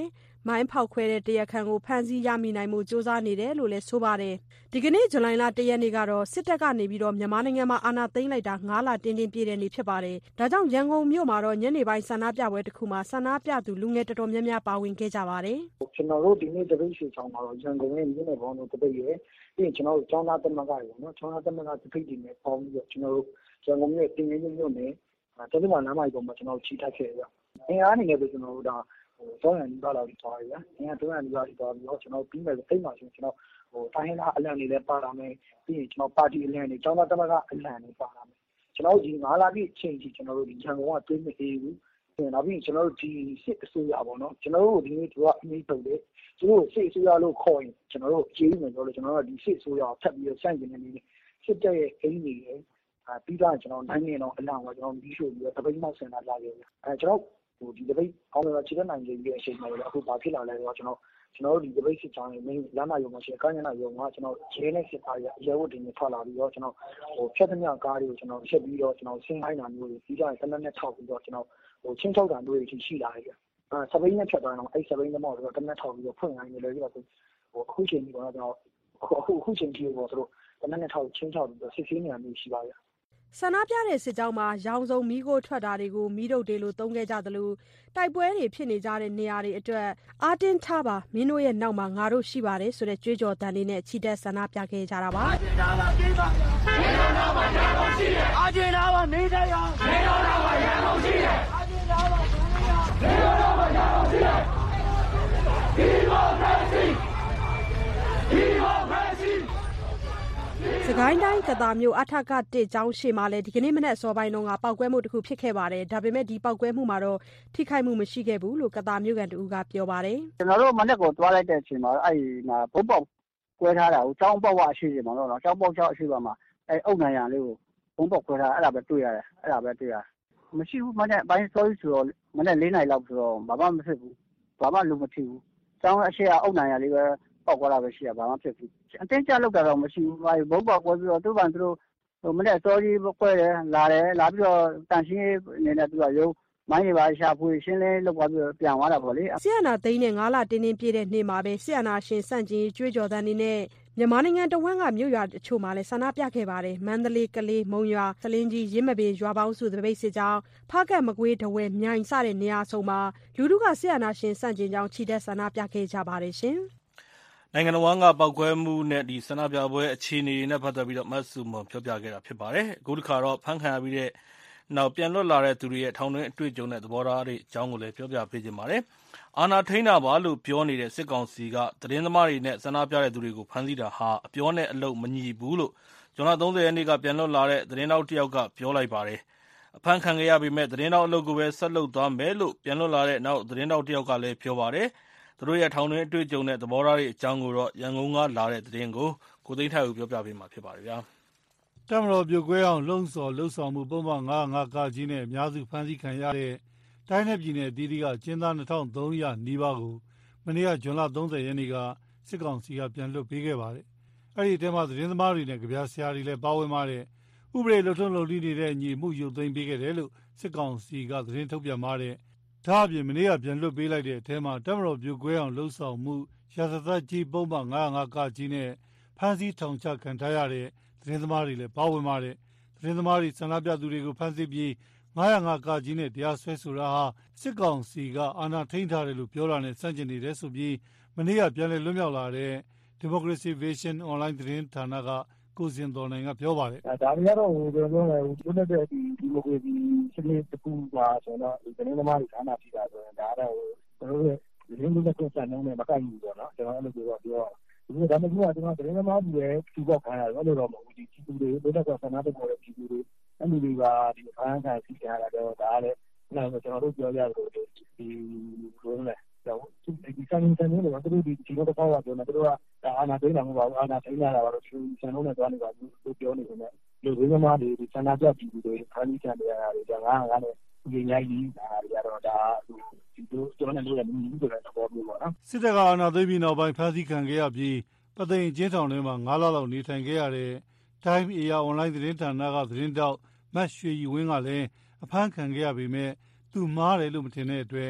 မိုင်းဖောက်ခွဲတဲ့တရားခံကိုဖမ်းဆီးရမိနိုင်မှုစ조사နေတယ်လို့လည်းဆိုပါတယ်ဒီကနေ့ဇူလိုင်လတစ်ရက်နေ့ကတော့စစ်တပ်ကနေပြီးတော့မြန်မာနိုင်ငံမှာအာဏာသိမ်းလိုက်တာ၅လတင်းတင်းပြည့်တဲ့နေ့ဖြစ်ပါတယ်ဒါကြောင့်ရန်ကုန်မြို့မှာတော့ညနေပိုင်းဆန္ဒပြပွဲတစ်ခုမှာဆန္ဒပြသူလူငယ်တော်တော်များများပါဝင်ခဲ့ကြပါတယ်ကျွန်တော်တို့ဒီနေ့တပိတ်စီဆောင်မှာတော့ရန်ကုန်ရဲ့မြို့နယ်ပေါင်းတို့တပိတ်ရဲ့ပြီးရင်ကျွန်တော်တို့ကျောင်းသားသမဂ္ဂတွေနော်ကျောင်းသားသမဂ္ဂတပိတ်တွေနဲ့ပေါင်းပြီးတော့ကျွန်တော်တို့ရန်ကုန်မြို့တင်ရင်းမြို့နယ်တပိတ်မှာနားမိုက်ပေါ်မှာကျွန်တော်တို့ချီတက်ခဲ့ရအင်အားအနေနဲ့ပဲကျွန်တော်တို့ဒါဟိုတော့ရန်ဒီပါလာပြီးသွားရအင်အားတော့ရန်ဒီပါပြီးသွားပြီးတော့ကျွန်တော်ပြီးမဲ့အိမ်မှာဆိုကျွန်တော်ဟိုတိုင်းလာအလံတွေလည်းပါလာမယ်ပြီးရင်ကျွန်တော်ပါတီအလံတွေကျောင်းသားသမဂ္ဂအလံတွေပါလာမယ်ကျွန်တော်ဒီငါးလပြည့်အချိန်ကြီးကျွန်တော်တို့ဒီရန်ကုန်ကတွေးမအေးဘူးနောက်ပြီးကျွန်တော်တို့ဒီစစ်အစိုးရပေါ့နော်ကျွန်တော်တို့ဒီနေ့သူကအမိထုတ်တယ်သူတို့စစ်အစိုးရလို့ခေါ်ရင်ကျွန်တော်တို့အကျေးမယ်ဆိုလို့ကျွန်တော်တို့ဒီစစ်အစိုးရကိုထပ်ပြီးဆန့်ကျင်နေနေစစ်တပ်ရဲ့အိမ်ကြီးတွေအဲပြီးတော့ကျွန်တော်နိုင်ငံတော်အလောင်းကကျွန်တော်ဒီရှို့ပြီးတော့တပိတ်မောက်ဆင်လာကြတယ်အဲကျွန်တော်ဟိုဒီတပိတ်အောင်းတော့ခြေတဲ့နိုင်ငံကြီးရဲ့အချိန်မှာလည်းအခုဘာဖြစ်လာလဲဆိုတော့ကျွန်တော်ကျွန်တော်တို့ဒီတပိတ်စစ်ချောင်းရဲ့ main လမ်းမရုံမှာရှိအကညနာရုံကကျွန်တော်ရဲနဲ့စစ်သားရရဲဝတ်တွေနဲ့ထွက်လာပြီးတော့ကျွန်တော်ဟိုဖြတ်သမျှကားတွေကိုကျွန်တော်ချက်ပြီးတော့ကျွန်တော်ဆင်းခိုင်းတာမျိုးတွေပြီးတော့တနက်နဲ့ထောက်ပြီးတော့ကျွန်တော်ဟိုချင်းချောက်တာမျိုးတွေရှိလာတယ်အဲစပိန်နဲ့ဖြတ်သွားတော့အဲ့စပိန်သမောက်တော့တနက်ထောက်ပြီးတော့ဖွင့်ခိုင်းနေလေပြီးတော့ဟိုအခုချိန်ကြီးကတော့ကျွန်တော်အခုအခုချိန်ကြီးပေါ့ဆိုတော့တနက်နဲ့ထောက်ချင်းချောက်ပြီးတော့စစ်ဆေးနေတာမျိုးရှိပါရဲ့ဆန္ဒပြတဲ့စစ်ကြောင်းမှာရောင်စုံမီးကိုထွက်တာတွေကိုမီးတုပ်တွေလို့သုံးခဲ့ကြသလိုတိုက်ပွဲတွေဖြစ်နေကြတဲ့နေရာတွေအတွက်အာတင်းထားပါမင်းတို့ရဲ့နောက်မှာငါတို့ရှိပါတယ်ဆိုတဲ့ကြွေးကြော်သံတွေနဲ့ချီတက်ဆန္ဒပြခဲ့ကြတာပါအာတင်းထားပါမင်းတို့နောက်မှာရန်ကုန်ရှိတယ်အာတင်းထားပါမင်းတို့ရောမင်းတို့နောက်မှာရန်ကုန်ရှိတယ်အာတင်းထားပါမင်းတို့ရောမင်းတို့နောက်မှာရန်ကုန်ရှိတယ်ဒီမိုကရေစီဒီမိုကရေစီစကိုင်းတိုင်းကသာမြို့အထကတစ်ကျောင်းရှိမှလည်းဒီကနေ့မနက်စောပိုင်းတုန်းကပောက်ကွဲမှုတစ်ခုဖြစ်ခဲ့ပါတယ်ဒါပေမဲ့ဒီပောက်ကွဲမှုမှာတော့ထိခိုက်မှုမရှိခဲ့ဘူးလို့ကသာမြို့ကန်တူကပြောပါတယ်ကျွန်တော်တို့မနက်ကိုသွားလိုက်တဲ့အချိန်မှာအဲ့ဒီမှာဘုတ်ပေါက်ကွဲထားတာကိုကျောင်းပေါက်ဝအရှိရှိမှာတော့ကျောင်းပေါက်ကျောင်းအရှိပါမှာအဲ့အုတ်နံရံလေးကိုဘုံပေါက်ကွဲထားအဲ့ဒါပဲတွေ့ရတယ်အဲ့ဒါပဲတွေ့ရတယ်မရှိဘူးမနက်ပိုင်းစောကြီးဆိုတော့မနက်၄နာရီလောက်ဆိုတော့ဘာမှမဖြစ်ဘူးဘာမှလူမထိဘူးကျောင်းအရှိကအုတ်နံရံလေးပဲပေါက်ကွာတာပဲရှိရဘာမှဖြစ်ဘူးအတင်းကျလောက်တာတော့မရှိဘူးဘာဘုံပေါက်ကွဲပြီးတော့သူ့ဘာသူတို့ဟိုမနေ့စောကြီးကွဲတယ်လာတယ်လာပြီးတော့တန်ရှင်းနေနေသူကရုံးမိုင်းတွေပါရှာဖွေရှင်းလင်းလုပ်သွားပြီးပြန်သွားတာပေါ့လေဆီယနာသိန်းနဲ့ငါးလတင်းတင်းပြည့်တဲ့နေ့မှာပဲဆီယနာရှင်စန့်ကျင်ကြွေးကြော်သံတွေနဲ့မြန်မာနိုင်ငံတဝန်းကမြို့ရွာအချို့မှာလည်းဆန္ဒပြခဲ့ပါတယ်မန္တလေးကလေးမုံရွာစလင်းကြီးရင်းမပင်ရွာပေါင်းစုတပိတ်စစ်ကြောင်းဖားကတ်မကွေးတဝဲမြိုင်စတဲ့နေရာဆုံးမှာလူထုကဆီယနာရှင်စန့်ကျင်ကြောင်းချီတက်ဆန္ဒပြခဲ့ကြပါတယ်ရှင်နိုင်ငံတော်ကပောက်ကွဲမှုနဲ့ဒီဆန္ဒပြပွဲအခြေအနေတွေနဲ့ပတ်သက်ပြီးတော့မတ်စုမွန်ပြောပြခဲ့တာဖြစ်ပါတယ်အခုတစ်ခါတော့ဖန်ခံရပြီးတဲ့နောက်ပြန်လွတ်လာတဲ့သူတွေရဲ့ထောင်တွင်းအတွေ့အကြုံနဲ့သဘောထားတွေအကြောင်းကိုလည်းပြောပြပေးခြင်းပါတယ်အာဏာထိန်းတာပါလို့ပြောနေတဲ့စစ်ကောင်စီကသတင်းသမားတွေနဲ့ဆန္ဒပြတဲ့သူတွေကိုဖမ်းဆီးတာဟာအပြောနဲ့အလုပ်မညီဘူးလို့ဇွန်လ၃၀ရက်နေ့ကပြန်လွတ်လာတဲ့သတင်းတောက်တစ်ယောက်ကပြောလိုက်ပါတယ်အဖမ်းခံရပေမဲ့သတင်းတောက်အလုပ်ကိုပဲဆက်လုပ်သွားမယ်လို့ပြန်လွတ်လာတဲ့နောက်သတင်းတောက်တစ်ယောက်ကလည်းပြောပါတယ်သူတို့ရဲ့ထောင်တွင်းအတွေ့အကြုံနဲ့သဘောထားတွေအကြောင်းကိုတော့ရန်ကုန်ကလာတဲ့သတင်းကိုကိုသိန်းထိုက်ဦးပြောပြပေးမှာဖြစ်ပါတယ်ဗျာတမတော်ပြိုကွဲအောင်လှုံ့ဆော်လှုပ်ဆောင်မှုပုံမှန်၅၀၅ကကြီးနဲ့အများစုဖမ်းဆီးခံရတဲ့တိုင်းနယ်ပြည်နယ်အသီးသီးကကျင်းသား၂၃၀၀နီးပါးကိုမနေ့ကဇွန်လ၃၀ရက်နေ့ကစစ်ကောင်စီကပြန်လွှတ်ပေးခဲ့ပါတယ်အဲ့ဒီအထဲမှာသတင်းသမားတွေနဲ့ကြပြဆရာတွေလည်းပါဝင်ပါတယ်ဥပဒေလှုပ်ထုံးလုပ်နေတဲ့ညီမှုရုပ်သိမ်းပေးခဲ့တယ်လို့စစ်ကောင်စီကသတင်းထုတ်ပြန်ပါတယ်ဒါအပြင်မနေ့ကပြန်လွှတ်ပေးလိုက်တဲ့အထဲမှာတမတော်ပြိုကွဲအောင်လှုပ်ဆောင်မှုရာဇသတ်ကြီးပုံမှန်၅၀၅ကကြီးနဲ့ဖမ်းဆီးထောင်ချခံထားရတဲ့သတင်းသမားတွေလည်းပါဝင်ပါတယ်သတင်းသမားတွေဆန္ဒပြသူတွေကိုဖမ်းဆီးပြီး၅၀၅ကကြီးနဲ့တရားစွဲဆိုတာဟာစစ်ကောင်စီကအာဏာထိန်းထားတယ်လို့ပြောတာနဲ့ဆန့်ကျင်နေတယ်ဆိုပြီးမနေ့ကပြန်လည်လွတ်မြောက်လာတဲ့ Democracy Vision Online သတင်းဌာနကကိုစင်တော်နိုင်ကပြောပါတယ်ဒါတွေကတော့ဟိုပြောပြောလဲဟိုလွတ်တဲ့ဒီဒီမိုကရေစီစနစ်တစ်ခုပါဆိုတော့ဒီသတင်းသမားတွေဌာနဖြစ်တာဆိုရင်ဒါတော့ကျွန်တော်တို့ရဲ့ရင်းနှီးတဲ့စံနှုန်းနဲ့မကိုက်ဘူးပေါ့နော်ကျွန်တော်အဲ့လိုပြောပြောဒီဒါမှမဟုတ်ကျွန်တော်သတင်းသမားတွေရဲ့ဖြူပေါက်ခံရတယ်အဲ့လိုတော့မဟုတ်ဘူးဒီဖြူတွေလွတ်တဲ့ဆန္ဒပြပေါ်တဲ့ဖြူတွေအဲ့လိုတွေကဒီဖမ်းခံစီရတာတော့ဒါလည်းနောက်ကျွန်တော်တို့ပြောရလို့ဒီဘယ်လိုလဲတော့ဒီစံနှုန်းတွေကတော့သူတို့ဒီဒီတော့ပေါ့ပါပြောနေသူတို့ကအာဏာသိမ်းတာမဟုတ်ပါဘူးအာဏာသိမ်းတာကတော့သူစံနှုန်းနဲ့သွားနေပါဘူးသူပြောနေတယ်လူတွေသမားတွေဒီဆန္ဒပြပြည်သူတွေဖမ်းဆီးခံရတာတွေဒါငါးငါးနဲ့ဒီညကြီးဒါတွေကတော့ဒါဒီတို့ကျွန်တော်တို့လည်းမြင်ပြီးတော့တော့ပြောပါတော့စစ်တပ်ကအာဏာသိမ်းပြီးနောက်ပိုင်းဖမ်းဆီးခံခဲ့ရပြီးပသိမ်ကျင်းထောင်ထဲမှာ၅လလောက်နေထိုင်ခဲ့ရတဲ့ Time Air Online သတင်းဌာနကသတင်းတောက်မတ်ရွှေရီဝင်းကလည်းအဖမ်းခံခဲ့ရပေမဲ့သူမှားတယ်လို့မထင်တဲ့အတွက်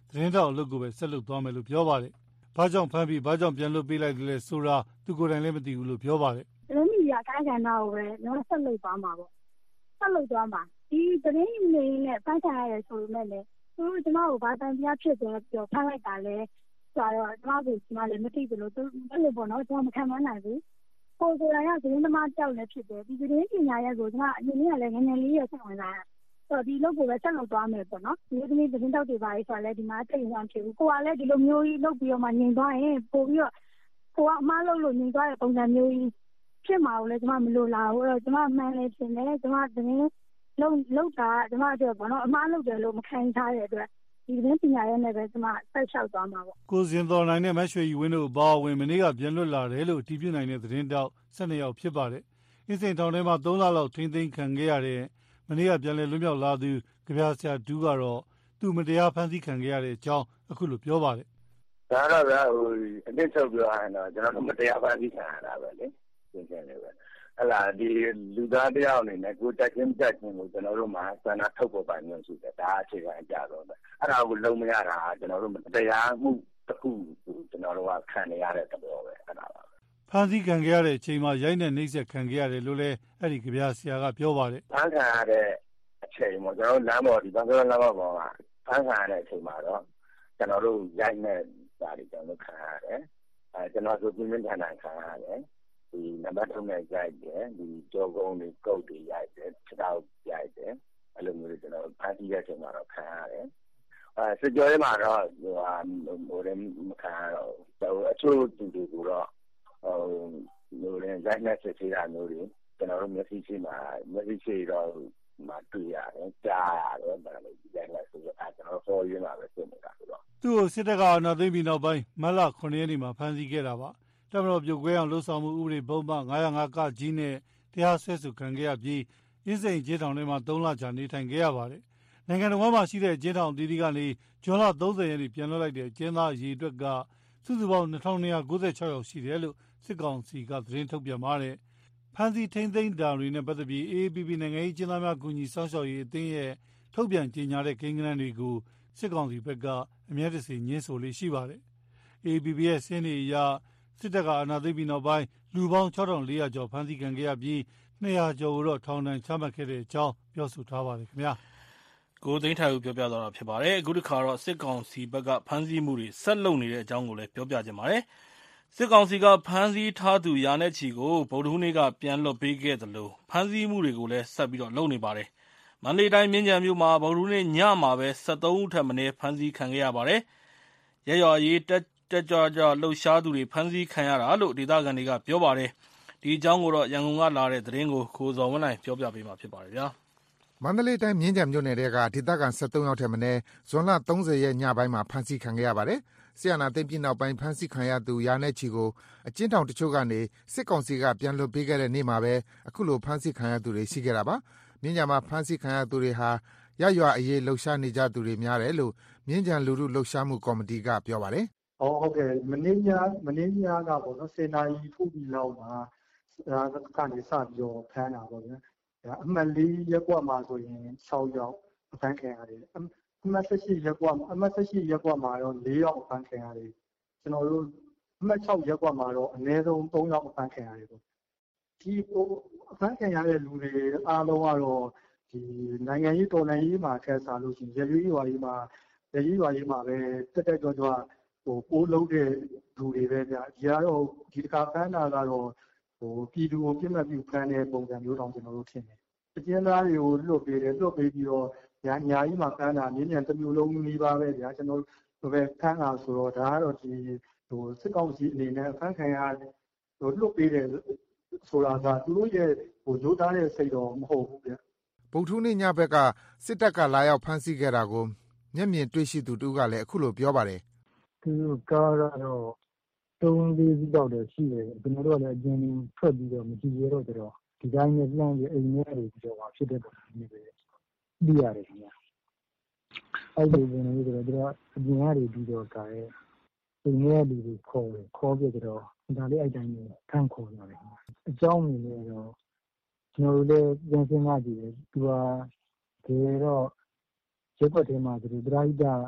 သတင်းထောက်အလုပ်ကိုပဲဆက်လုပ်သွားမယ်လို့ပြောပါတယ်။ဘာကြောင့်ဖမ်းပြီးဘာကြောင့်ပြန်လွှတ်ပေးလိုက်တယ်လဲဆိုတာသူကိုယ်တိုင်လည်းမသိဘူးလို့ပြောပါတယ်။သတင်းမီဒီယာကိုင်းကန်တော့ပဲကျွန်တော်ဆက်လုပ်သွားမှာပေါ့။ဆက်လုပ်သွားမှာဒီသတင်းယူနေနဲ့ဖမ်းခံရတယ်ဆိုပေမဲ့လည်းသူတို့ကျွန်တော်ကိုဘာတန်ပြဖြစ်တယ်ပြောဖမ်းလိုက်တာလဲဆိုတော့ကျွန်တော်ကကျွန်မလည်းမသိဘူးလို့သူအဲ့လိုပေါ့နော်ကျွန်တော်မခံမနိုင်ဘူး။ကိုယ်ကိုယ်တိုင်ကသတင်းသမားကြောက်လည်းဖြစ်တယ်ဒီသတင်းပညာရဲ့ကိုကျွန်မအရင်ကလည်းငယ်ငယ်လေးရဆက်ဝင်လာဆိုဒီလုပ်ကိုပဲဆက်လုပ်သွားမယ်ပေါ့နော်ဒီကနေ့သတင်းတောက်တွေပါလေဆိုတော့လည်းဒီမှာတိတ်ဝမ်းဖြစ်ဘူးကိုကလည်းဒီလိုမျိုးကြီးလုပ်ပြီးတော့မှညင်သွားရင်ပို့ပြီးတော့ကိုကအမားလုပ်လို့ညင်သွားတဲ့ပုံစံမျိုးကြီးဖြစ်မှာကိုလည်းကျွန်မမလိုလားဘူးအဲ့တော့ကျွန်မမှန်လေဖြစ်နေကျွန်မသတင်းလုံလောက်တာကျွန်မတို့ပေါ့နော်အမားလုပ်တယ်လို့မခံထားတဲ့အတွက်ဒီသတင်းပညာရဲ့နဲ့ပဲကျွန်မဆက်လျှောက်သွားမှာပေါ့ကိုစင်တော်နိုင်နဲ့မရွှေရီဝင်းတို့အပါအဝင်မနေ့ကပြန်လွတ်လာတယ်လို့တည်ပြုနိုင်တဲ့သတင်းတောက်၁၂ယောက်ဖြစ်ပါတယ်အင်းစိန်ထောင်ထဲမှာ၃လလောက်ထိမ့်သိမ်းခံခဲ့ရတဲ့မနေ့ကပြန်လည်လွတ်မြောက်လာသူကြပြဆရာဒူးကတော့သူမတရားဖမ်းဆီးခံခဲ့ရတဲ့အကြောင်းအခုလိုပြောပါတယ်။ဒါတော့ဗျာဟိုအနည်းချုပ်ပြောရရင်တော့ကျွန်တော်တို့မတရားဖမ်းဆီးခံရတာပဲလေ။ရှင်းရှင်းလေးပဲ။ဟလာဒီလူသားတယောက်အနေနဲ့ကိုတက်ချင်းတက်ချင်းကိုကျွန်တော်တို့မှာစံနာထုတ်ပေါ်ပိုင်မျိုးရှိတယ်။ဒါအခြေခံအကြတော့ပဲ။အဲ့ဒါကိုလုံးမရတာကျွန်တော်တို့မတရားမှုတစ်ခုကျွန်တော်တို့ကခံနေရတဲ့သဘောပဲအဲ့ဒါပါပဲ။ဖမ်းဆီးခံခဲ့ရတဲ့အချိန်မှာရိုက်နဲ့နှိပ်စက်ခံခဲ့ရတယ်လို့လည်းအဲ့ဒီကြပြဆရာကပြောပါတယ်။ဖမ်းခံရတဲ့အချိန်မှာကျွန်တော်တို့လမ်းပေါ်ဒီဘန်ကလမ်းပေါ်မှာဖမ်းခံရတဲ့အချိန်မှာတော့ကျွန်တော်တို့ရိုက်နဲ့ဒါတွေကျွန်တော်ခံရတယ်အဲကျွန်တော်တို့ပြင်းပြင်းထန်ထန်ခံရတယ်ဒီနံပါတ်သုံးနဲ့ရိုက်တယ်ဒီကြောကုန်းတွေကုတ်တွေရိုက်တယ်ခြေထောက်ရိုက်တယ်အဲ့လိုမျိုးကျွန်တော်ဖမ်းဆီးတဲ့အချိန်မှာတော့ခံရတယ်အဲစစ်ကြောရေးမှာတော့ဟိုဟာဟိုလည်းမခံရတော့အချို့သူတွေကိုတော့ဟိုလိုလည်းရိုက်နဲ့စစ်ဆေးတာမျိုးတွေကျွန်တော်တို့မျက်စိရှိမှာမျက်စိရှိတော့မတွေ့ရတယ်ကြားရတယ်ဒါလည်းဒီတိုင်းလည်းဆိုတော့အဲကျွန်တော်ဆော်ရင်းမှာပဲဖြစ်နေတာဆိုတော့သူ့ကိုစစ်တပ်ကအနာသိမ်းပြီးနောက်ပိုင်းမလခုနှစ်ရက်နေ့မှာဖမ်းဆီးခဲ့တာပါတမတော်ပြုတ်ကွဲအောင်လှုပ်ဆောင်မှုဥပဒေပုံမှန်၅၀၅ကကြီးနဲ့တရားစွဲဆိုခံခဲ့ရပြီးအင်းစိန်ကျေးထောင်ထဲမှာ၃လကြာနေထိုင်ခဲ့ရပါတယ်နိုင်ငံတော်မှာရှိတဲ့ကျေးထောင်တီးတီးကနေဇွန်လ၃၀ရက်နေ့ပြန်လွှတ်လိုက်တဲ့ကျင်းသားရေအတွက်ကစုစုပေါင်း၂၂၉၆ယောက်ရှိတယ်လို့စစ်ကောင်စီကသတင်းထုတ်ပြန်ပါတယ်ဖမ်းဆီးထိန်းသိမ်းတာတွေနဲ့ပတ်သက်ပြီး အေအေပီပီ နိုင်ငံရေးကျင်းသားများကူညီစောင့်ရှောက်ရေးအသင်းရဲ့ထုတ်ပြန်ကြေညာတဲ့ကိန်းဂဏန်းတွေကိုစစ်ကောင်စီဘက်ကအမြဲတစေညှင်းဆိုလေးရှိပါတယ်။ အေအေပီပီ ရဲ့စင်းနေအရစစ်တပ်ကအာဏာသိမ်းပြီးနောက်ပိုင်းလူပေါင်း၆ထောင်၄ရာကျော်ဖမ်းဆီးခံခဲ့ရပြီး၂ရာကျော်ကိုတော့ထောင်ဒဏ်ချမှတ်ခဲ့တဲ့အကြောင်းပြောဆိုထားပါတယ်ခင်ဗျာ။ကိုသိန်းထိုင်ဦးပြောပြသွားတာဖြစ်ပါတယ်။အခုတစ်ခါတော့စစ်ကောင်စီဘက်ကဖမ်းဆီးမှုတွေဆက်လုပ်နေတဲ့အကြောင်းကိုလည်းပြောပြချင်ပါတယ်။စစ်ကောင်စီကဖမ်းဆီးထားသူရာနဲ့ချီကိုဗုဒ္ဓဟူးနေ့ကပြန်လွှတ်ပေးခဲ့သလိုဖမ်းဆီးမှုတွေကိုလည်းဆက်ပြီးတော့လုပ်နေပါတယ်။မန္တလေးတိုင်းမြင်းခြံမြို့မှာဗုဒ္ဓဟူးနေ့ညမှာပဲ၁၃ဦးထက်မနည်းဖမ်းဆီးခံခဲ့ရပါတယ်။ရပ်ရွာရေးတက်တက်ကြွကြွလှုပ်ရှားသူတွေဖမ်းဆီးခံရတာလို့ဒေသခံတွေကပြောပါတယ်။ဒီအကြောင်းကိုတော့ရန်ကုန်ကလာတဲ့သတင်းကိုကိုဇော်ဝင်းနိုင်ပြောပြပေးမှာဖြစ်ပါတယ်ဗျာ။မန္တလေးတိုင်းမြင်းခြံမြို့နယ်ကဒေသခံ၁၃ယောက်ထက်မနည်းဇွန်လ၃၀ရက်ညပိုင်းမှာဖမ်းဆီးခံခဲ့ရပါတယ်။စစ်အာဏာသိမ်းပြီးနောက်ပိုင်းဖမ်းဆီးခံရသူရာနဲ့ချီကိုအကျဉ်းထောင်တချို့ကနေစစ်ကောင်စီကပြန်လွှတ်ပေးခဲ့တဲ့နေ့မှာပဲအခုလိုဖမ်းဆီးခံရသူတွေရှိခဲ့တာပါ။မြင်းခြံမှာဖမ်းဆီးခံရသူတွေဟာရပ်ရွာအရေးလှုပ်ရှားနေကြသူတွေများတယ်လို့မြင်းခြံလူထုလှုပ်ရှားမှုကော်မတီကပြောပါတယ်။ဟုတ်ဟုတ်ကဲ့မနေ့ညမနေ့ညကပေါ့နော်၁၀နာရီထိုးပြီးလောက်မှာဒါကနေစပြီးတော့ဖမ်းတာပေါ့ဗျာ။အမှတ်၄ရက်ကွက်မှာဆိုရင်၆ယောက်အဖမ်းခံရတယ်။အမှတ်၁၈ရက်ကွက်အမှတ်၁၈ရက်ကွက်မှာတော့၄ယောက်အဖမ်းခံရတယ်။ကျွန်တော်တို့အမှတ်၆ရက်ကွက်မှာတော့အနည်းဆုံး၃ယောက်အဖမ်းခံရတယ်ပေါ့။ဒီဟိုအဖမ်းခံရတဲ့လူတွေအားလုံးကတော့ဒီနိုင်ငံရေးတော်လှန်ရေးမှာထက်စားလို့ရှိရင်ရရွေးရွာရေးမှာရရွေးရွာရေးမှာပဲတက်တက်ကြွကြွဟိုပိုးလုံးတဲ့လူတွေပဲဗျ။ဒီကတော့ဒီတစ်ခါဖမ်းတာကတော့ဟိုပြည်သူကိုပြစ်မှတ်ပြုဖမ်းတဲ့ပုံစံမျိုးတောင်ကျွန်တော်တို့ထင်တယ်။အကျဉ်းသားတွေကိုလွတ်ပေးတယ်လွတ်ပေးပြီးတော့ညာညာကြီးမှာဖမ်းတာမြင်းမြန်တစ်မျိုးလုံးနှီးပါပဲဗျာကျွန်တော်တို့ပဲဖမ်းတာဆိုတော့ဒါကတော့ဒီဟိုစစ်ကောင်စီအနေနဲ့ဖမ်းခံရဟိုလွတ်ပေးတယ်ဆိုတာကသူတို့ရဲ့ဟိုရိုးသားတဲ့စိတ်တော်မဟုတ်ဘူးဗျ။ဗုဒ္ဓဟူးနေ့ညဘက်ကစစ်တပ်ကလာရောက်ဖမ်းဆီးခဲ့တာကိုမျက်မြင်တွေ့ရှိသူတူကလည်းအခုလိုပြောပါတယ်။သူကားကတော့သုံးလေးစီးတော့ရှိတယ်ကျွန်တော်တို့ကလည်းအကျဉ်းထွက်ပြီးတော့မကြည့်ရတော့တော့ဒီတိုင်းနဲ့လမ်းပြီးအိမ်ထဲတွေပြီးတော့ဖြစ်တဲ့ပုံစံမျိုးပဲသိရတယ်ခင်ဗျာအဲ့ဒီပုံမျိုးဆိုတော့သူကအပြင်ကနေပြီးတော့ကားရဲ့အိမ်ထဲလူတွေခေါ်တယ်ခေါ်ပြတော့ဒါလေးအဲ့တိုင်းနဲ့ခံခေါ်ရတယ်အကြောင်းမျိုးလည်းတော့ကျွန်တော်တို့လည်းပြန်စဉ်းစားကြည့်တယ်သူကဒီတော့ရက်ွက်ထဲမှာသူဒရာဟိတတ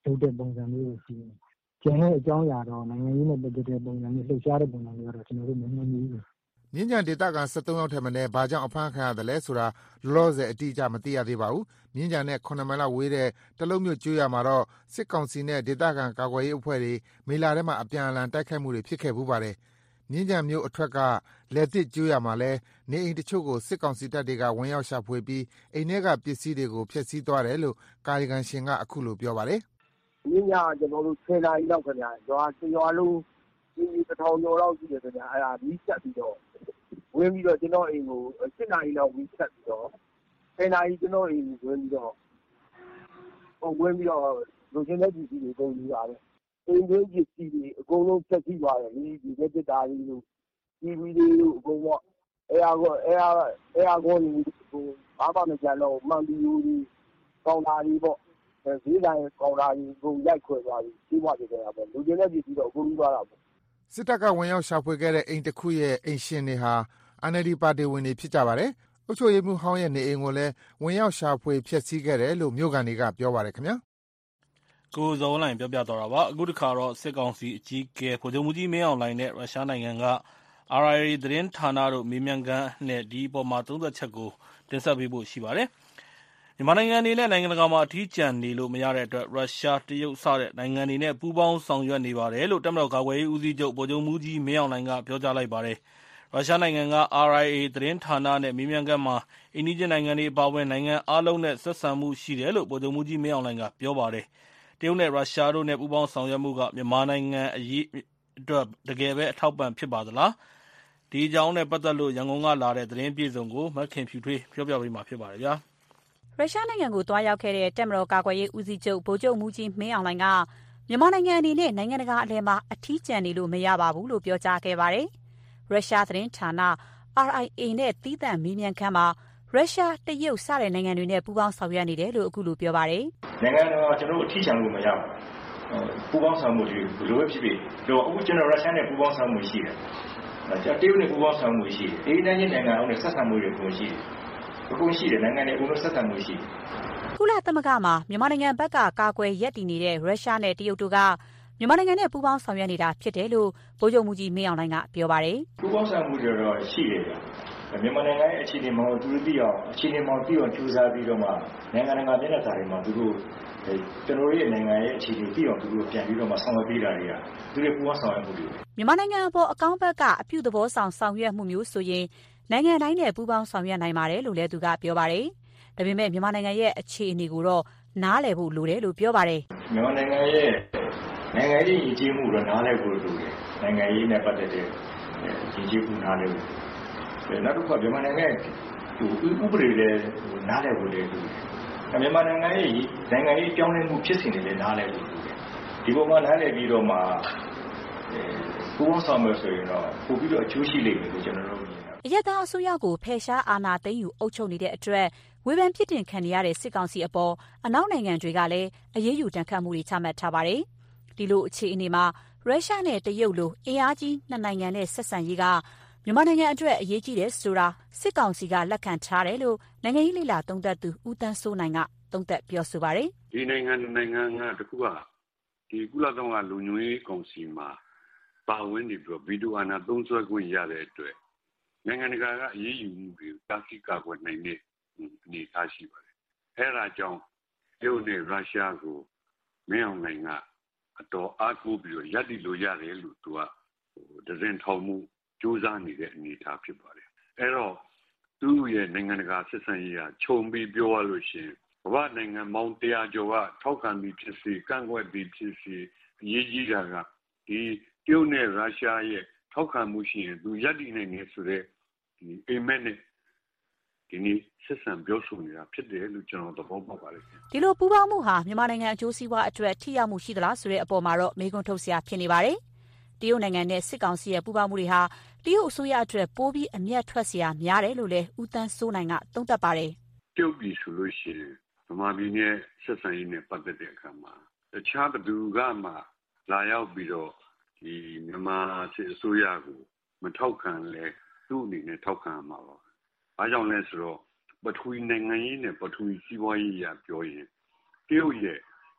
လုပ်တဲ့ပုံစံမျိုးကိုရှိတယ်။ကျန်တဲ့အကြောင်းအရာတော့နိုင်ငံရေးနဲ့ပတ်သက်တဲ့ပုံစံမျိုးလှုပ်ရှားတဲ့ပုံစံမျိုးကတော့ကျွန်တော်တို့မမြင်ဘူး။မြင်းကြံဒေသခံ၁၃ယောက်ထက်မနည်းဘာကြောင့်အဖမ်းခံရတယ်လဲဆိုတာလောလောဆယ်အတိအကျမသိရသေးပါဘူး။မြင်းကြံနဲ့ခုနှစ်မိုင်လောက်ဝေးတဲ့တလုံးမြို့ကျွော်ရမှာတော့စစ်ကောင်စီနဲ့ဒေသခံကာကွယ်ရေးအဖွဲ့တွေမေလာထဲမှာအပြန်အလှန်တိုက်ခိုက်မှုတွေဖြစ်ခဲ့ပူးပါတယ်။မြင်းကြံမြို့အထွက်ကလက်သစ်ကျွေးရမှာလဲနေအိမ်တချို့ကိုစစ်ကောင်စီတပ်တွေကဝင်ရောက်ရှာဖွေပြီးအိမ်ထဲကပစ္စည်းတွေကိုဖျက်ဆီးသွားတယ်လို့ကာယကံရှင်ကအခုလိုပြောပါတယ်။မြင်းကြံကျွန်တော်တို့ဆယ်နာရီလောက်ခင်ဗျာ။ရွာရွာလုံးဒီတစ်ထောင်ကျော်လောက်ရှိတယ်ခင်ဗျာ။အဲ့ဒါပြီးဆက်ပြီးတော့ဝင်ပြီးတော့ကျွန်တော်အိမ်ကို၈နာရီလောက်ပြီးဆက်ပြီးတော့ဆယ်နာရီကျွန်တော်အိမ်ကိုဝင်ပြီးတော့ဟိုဝင်ပြီးတော့လူချင်းတဲ့ပစ္စည်းတွေကုန်ပြီးပါတယ်။အိမ်တွင်းပစ္စည်းတွေအကုန်လုံးဖျက်ဆီးသွားတယ်ဒီဒီလက်ပတာတွေလို့တီဗီတွေလို့အကုန်တော့အဲအားကောအဲအားအဲအားကောနေဟိုဘာမှမကြံတော့မှန်ပြီးဦးကြီးကောင်းတာကြီးပေါ့ဈေးတိုင်းကောင်းတာကြီးကိုရိုက်ခွဲသွားပြီးကြီးပွားပြကြတာပေါ့လူချင်းတဲ့ပစ္စည်းတော့အကုန်လုံးသွားတာပေါ့စစ်တပ်ကဝင်ရောက်ရှာဖွေခဲ့တဲ့အိမ်တစ်ခုရဲ့အိမ်ရှင်တွေဟာ အန် အယ် ဒီ ပါတီဝင်တွေဖြစ်ကြပါတယ်။အုပ်ချုပ်ရေးမှူးဟောင်းရဲ့နေအိမ်ကိုလည်းဝင်ရောက်ရှာဖွေဖျက်ဆီးခဲ့တယ်လို့မြို့ကန်တွေကပြောပါတယ်ခင်ဗျာ။ကိုဇော်လိုင်းပြောပြသွားတာပါ။အခုတစ်ခါတော့စစ်ကောင်စီအကြီးအကဲဗိုလ်ချုပ်မှူးကြီးမင်းအောင်လှိုင်နဲ့ရုရှားနိုင်ငံက အာရ အေ သတင်းဌာနတို့မေးမြန်းခန်းနဲ့ဒီအပေါ်မှာသုံးသပ်ချက်ကိုတင်ဆက်ပေးဖို့ရှိပါတယ်။မြန်မာနိုင်ငံအနေနဲ့နိုင်ငံတကာမှာအထီးကျန်နေလို့မရတဲ့အတွက်ရုရှားတရုတ်စတဲ့နိုင်ငံတွေနဲ့ပူးပေါင်းဆောင်ရွက်နေပါတယ်လို့တပ်မတော်ကာကွယ်ရေးဦးစီးချုပ်ဗိုလ်ချုပ်မှူးကြီးမင်းအောင်လှိုင်ကပြောကြားလိုက်ပါတယ်။ရုရှားနိုင်ငံက အာရ အေ သတင်းဌာနနဲ့မေးမြန်းခန်းမှာအိမ်နီးချင်းနိုင်ငံတွေအပါအဝင်နိုင်ငံအားလုံးနဲ့ဆက်ဆံမှုရှိတယ်လို့ဗိုလ်ချုပ်မှူးကြီးမင်းအောင်လှိုင်ကပြောပါတယ်။တရုတ်နဲ့ရုရှားတို့နဲ့ပူးပေါင်းဆောင်ရွက်မှုကမြန်မာနိုင်ငံအရေးအတွက်တကယ်ပဲအထောက်အပံ့ဖြစ်ပါသလား။ဒီအကြောင်းနဲ့ပတ်သက်လို့ရန်ကုန်ကလာတဲ့သတင်းပြေဆုံးကိုမခင်ဖြူထွေးပြောပြပေးမှာဖြစ်ပါတယ်ဗျာ။ရုရှားနိုင်ငံကိုတွားရောက်ခဲ့တဲ့တပ်မတော်ကာကွယ်ရေးဦးစီးချုပ်ဗိုလ်ချုပ်မှူးကြီးမင်းအောင်လှိုင်ကမြန်မာနိုင်ငံအနေနဲ့နိုင်ငံတကာအလယ်မှာအထီးကျန်နေလို့မရပါဘူးလို့ပြောကြားခဲ့ပါတယ်။ရုရှားသတင်းဌာန အာရ အေ နဲ့သီးသန့်မေးမြန်းခန်းမှာရုရှားတရုတ်စတဲ့နိုင်ငံတွေနဲ့ပူးပေါင်းဆောင်ရွက်နေတယ်လို့အခုလိုပြောပါတယ်။နိုင်ငံတော်ကျွန်တော်တို့အထီးကျန်လို့မရဘူး။ပူးပေါင်းဆောင်မှုတွေဘယ်လိုပဲဖြစ်ဖြစ်တော့အခုကျွန်တော်ရုရှားနဲ့ပူးပေါင်းဆောင်မှုရှိတယ်။တရုတ်နဲ့ပူးပေါင်းဆောင်မှုရှိတယ်။အေးတိုင်းချင်းနိုင်ငံအောင်နဲ့ဆက်ဆံမှုတွေပုံရှိတယ်။အကုန်ရှိတယ်နိုင်ငံတွေအကုန်လုံးဆက်ဆံမှုရှိတယ်။ကုလသမဂ္ဂမှာမြန်မာနိုင်ငံဘက်ကကာကွယ်ရပ်တည်နေတဲ့ရုရှားနဲ့တရုတ်တို့ကမြန်မာနိုင်ငံနဲ့ပူးပေါင်းဆောင်ရွက်နေတာဖြစ်တယ်လို့ဗိုလ်ချုပ်မှူးကြီးမင်းအောင်လှိုင်ကပြောပါတယ်။ပူးပေါင်းဆောင်မှုတွေတော့ရှိတယ်ဗျ။မြန်မာနိုင်ငံရဲ့အခြေအနေမှာသူတို့သိအောင်အခြေအနေမှာသိအောင်ကြိုးစားပြီးတော့မှနိုင်ငံတကာမျက်နှာစာတွေမှာသူတို့ကျွန်တော်ရဲ့နိုင်ငံရဲ့အခြေအနေသိအောင်သူတို့ပြန်ပြီးတော့မှဆောင်ရွက်ပေးတာတွေကသူတို့ပူးပေါင်းဆောင်ရွက်မှုတွေမြန်မာနိုင်ငံအပေါ်အကောင်းဘက်ကအပြုသဘောဆောင်ဆောင်ရွက်မှုမျိုးဆိုရင်နိုင်ငံတိုင်းနဲ့ပူးပေါင်းဆောင်ရွက်နိုင်ပါတယ်လို့လည်းသူကပြောပါတယ်။ဒါပေမဲ့မြန်မာနိုင်ငံရဲ့အခြေအနေကိုတော့နားလည်ဖို့လိုတယ်လို့ပြောပါတယ်။မြန်မာနိုင်ငံရဲ့နိုင်ငံရေးရည်ကြီးမှုတော့နားလည်ဖို့လိုတယ်။နိုင်ငံရေးနဲ့ပတ်သက်တဲ့ရည်ကြီးမှုနားလည်ဖို့နောက်တစ်ခါမြန်မာနိုင်ငံရဲ့ဥပဒေလည်းနားလည်ဖို့လည်းလိုတယ်။မြန်မာနိုင်ငံရဲ့နိုင်ငံရေးကြောင်းလဲမှုဖြစ်စဉ်တွေလည်းနားလည်ဖို့လိုတယ်။ဒီပုံမှာနားလည်ပြီးတော့မှပူးပေါင်းဆောင်ရွက်ဆိုရင်တော့ပိုပြီးတော့အကျိုးရှိလိမ့်မယ်လို့ကျွန်တော်တို့မြင်အရက်သားအစိုးရကိုဖယ်ရှားအာဏာသိမ်းယူအုပ်ချုပ်နေတဲ့အတွက်ဝေဖန်ပြစ်တင်ခံနေရတဲ့စစ်ကောင်စီအပေါ်အနောက်နိုင်ငံတွေကလည်းအရေးယူတန်ခတ်မှုတွေချမှတ်ထားပါတယ်။ဒီလိုအခြေအနေမှာရုရှားနဲ့တရုတ်လိုအင်အားကြီးနှစ်နိုင်ငံနဲ့ဆက်ဆံရေးကမြန်မာနိုင်ငံအတွက်အရေးကြီးတယ်ဆိုတာစစ်ကောင်စီကလက်ခံထားတယ်လို့နိုင်ငံရေးလေ့လာသုံးသပ်သူဦးသန်းစိုးနိုင်ကသုံးသပ်ပြောဆိုပါတယ်။ဒီနိုင်ငံနိုင်ငံကတခုကဒီကုလသမဂ္ဂလူညွှန်ရေးကောင်စီမှာပါဝင်နေပြီးဗီတိုအာဏာသုံးစွဲခွင့်ရတဲ့အတွက်နိုင်ငံတကာကအရေးယူမှုတွေကိုတားဆီးကာကွယ်နိုင်တဲ့အနေအထားရှိပါတယ်။အဲဒါကြောင့်တရုတ်နဲ့ရုရှားကိုမင်းအောင်လှိုင်ကအတော်အားကိုးပြီးတော့ရပ်တည်လို့ရတယ်လို့သူကဒဇင်ထောင်မှုစူးစမ်းနေတဲ့အနေအထားဖြစ်ပါတယ်။အဲတော့သူ့ရဲ့နိုင်ငံတကာဆက်ဆံရေးကခြုံပြီးပြောရလို့ရှိရင်ကမ္ဘာနိုင်ငံပေါင်းတရားကျော်ကထောက်ခံပြီးဖြစ်စေကန့်ကွက်ပြီးဖြစ်စေအရေးကြီးတာကဒီတရုတ်နဲ့ရုရှားရဲ့ထောက်ခံမှုရှိရင်သူရပ်တည်နိုင်နေဆိုတဲ့ဒီအိမ်မက်နဲ့ဒီနေ့ဆက်ဆံပြောဆိုနေတာဖြစ်တယ်လို့ကျွန်တော်သဘောပေါက်ပါတယ်ဒီလိုပူးပေါင်းမှုဟာမြန်မာနိုင်ငံအကျိုးစီးပွားအတွက်ထိရောက်မှုရှိသလားဆိုတဲ့အပေါ်မှာတော့မေးခွန်းထုတ်စရာဖြစ်နေပါတယ်တရုတ်နိုင်ငံနဲ့စစ်ကောင်စီရဲ့ပူးပေါင်းမှုတွေဟာတရုတ်အစိုးရအတွက်ပိုပြီးအမျက်ထွက်စရာများတယ်လို့လည်းဦးသန်းစိုးနိုင်ကသုံးသပ်ပါတယ်တရုတ်ပြည်ဆိုလို့ရှိရင်ဗမာပြည်နဲ့ဆက်ဆံရေးနဲ့ပတ်သက်တဲ့အခါမှာတခြားဘယ်သူကမှလာရောက်ပြီးတော့ဒီမြန်မာစစ်အစိုးရကိုမထောက်ခံလဲသူ့အနေနဲ့ထောက်ခံမှာပါ။ဘာကြောင့်လဲဆိုတော့ပထဝီနိုင်ငံရေးနဲ့ပထဝီစီးပွားရေးအရပြောရင်တရုတ်ရဲ့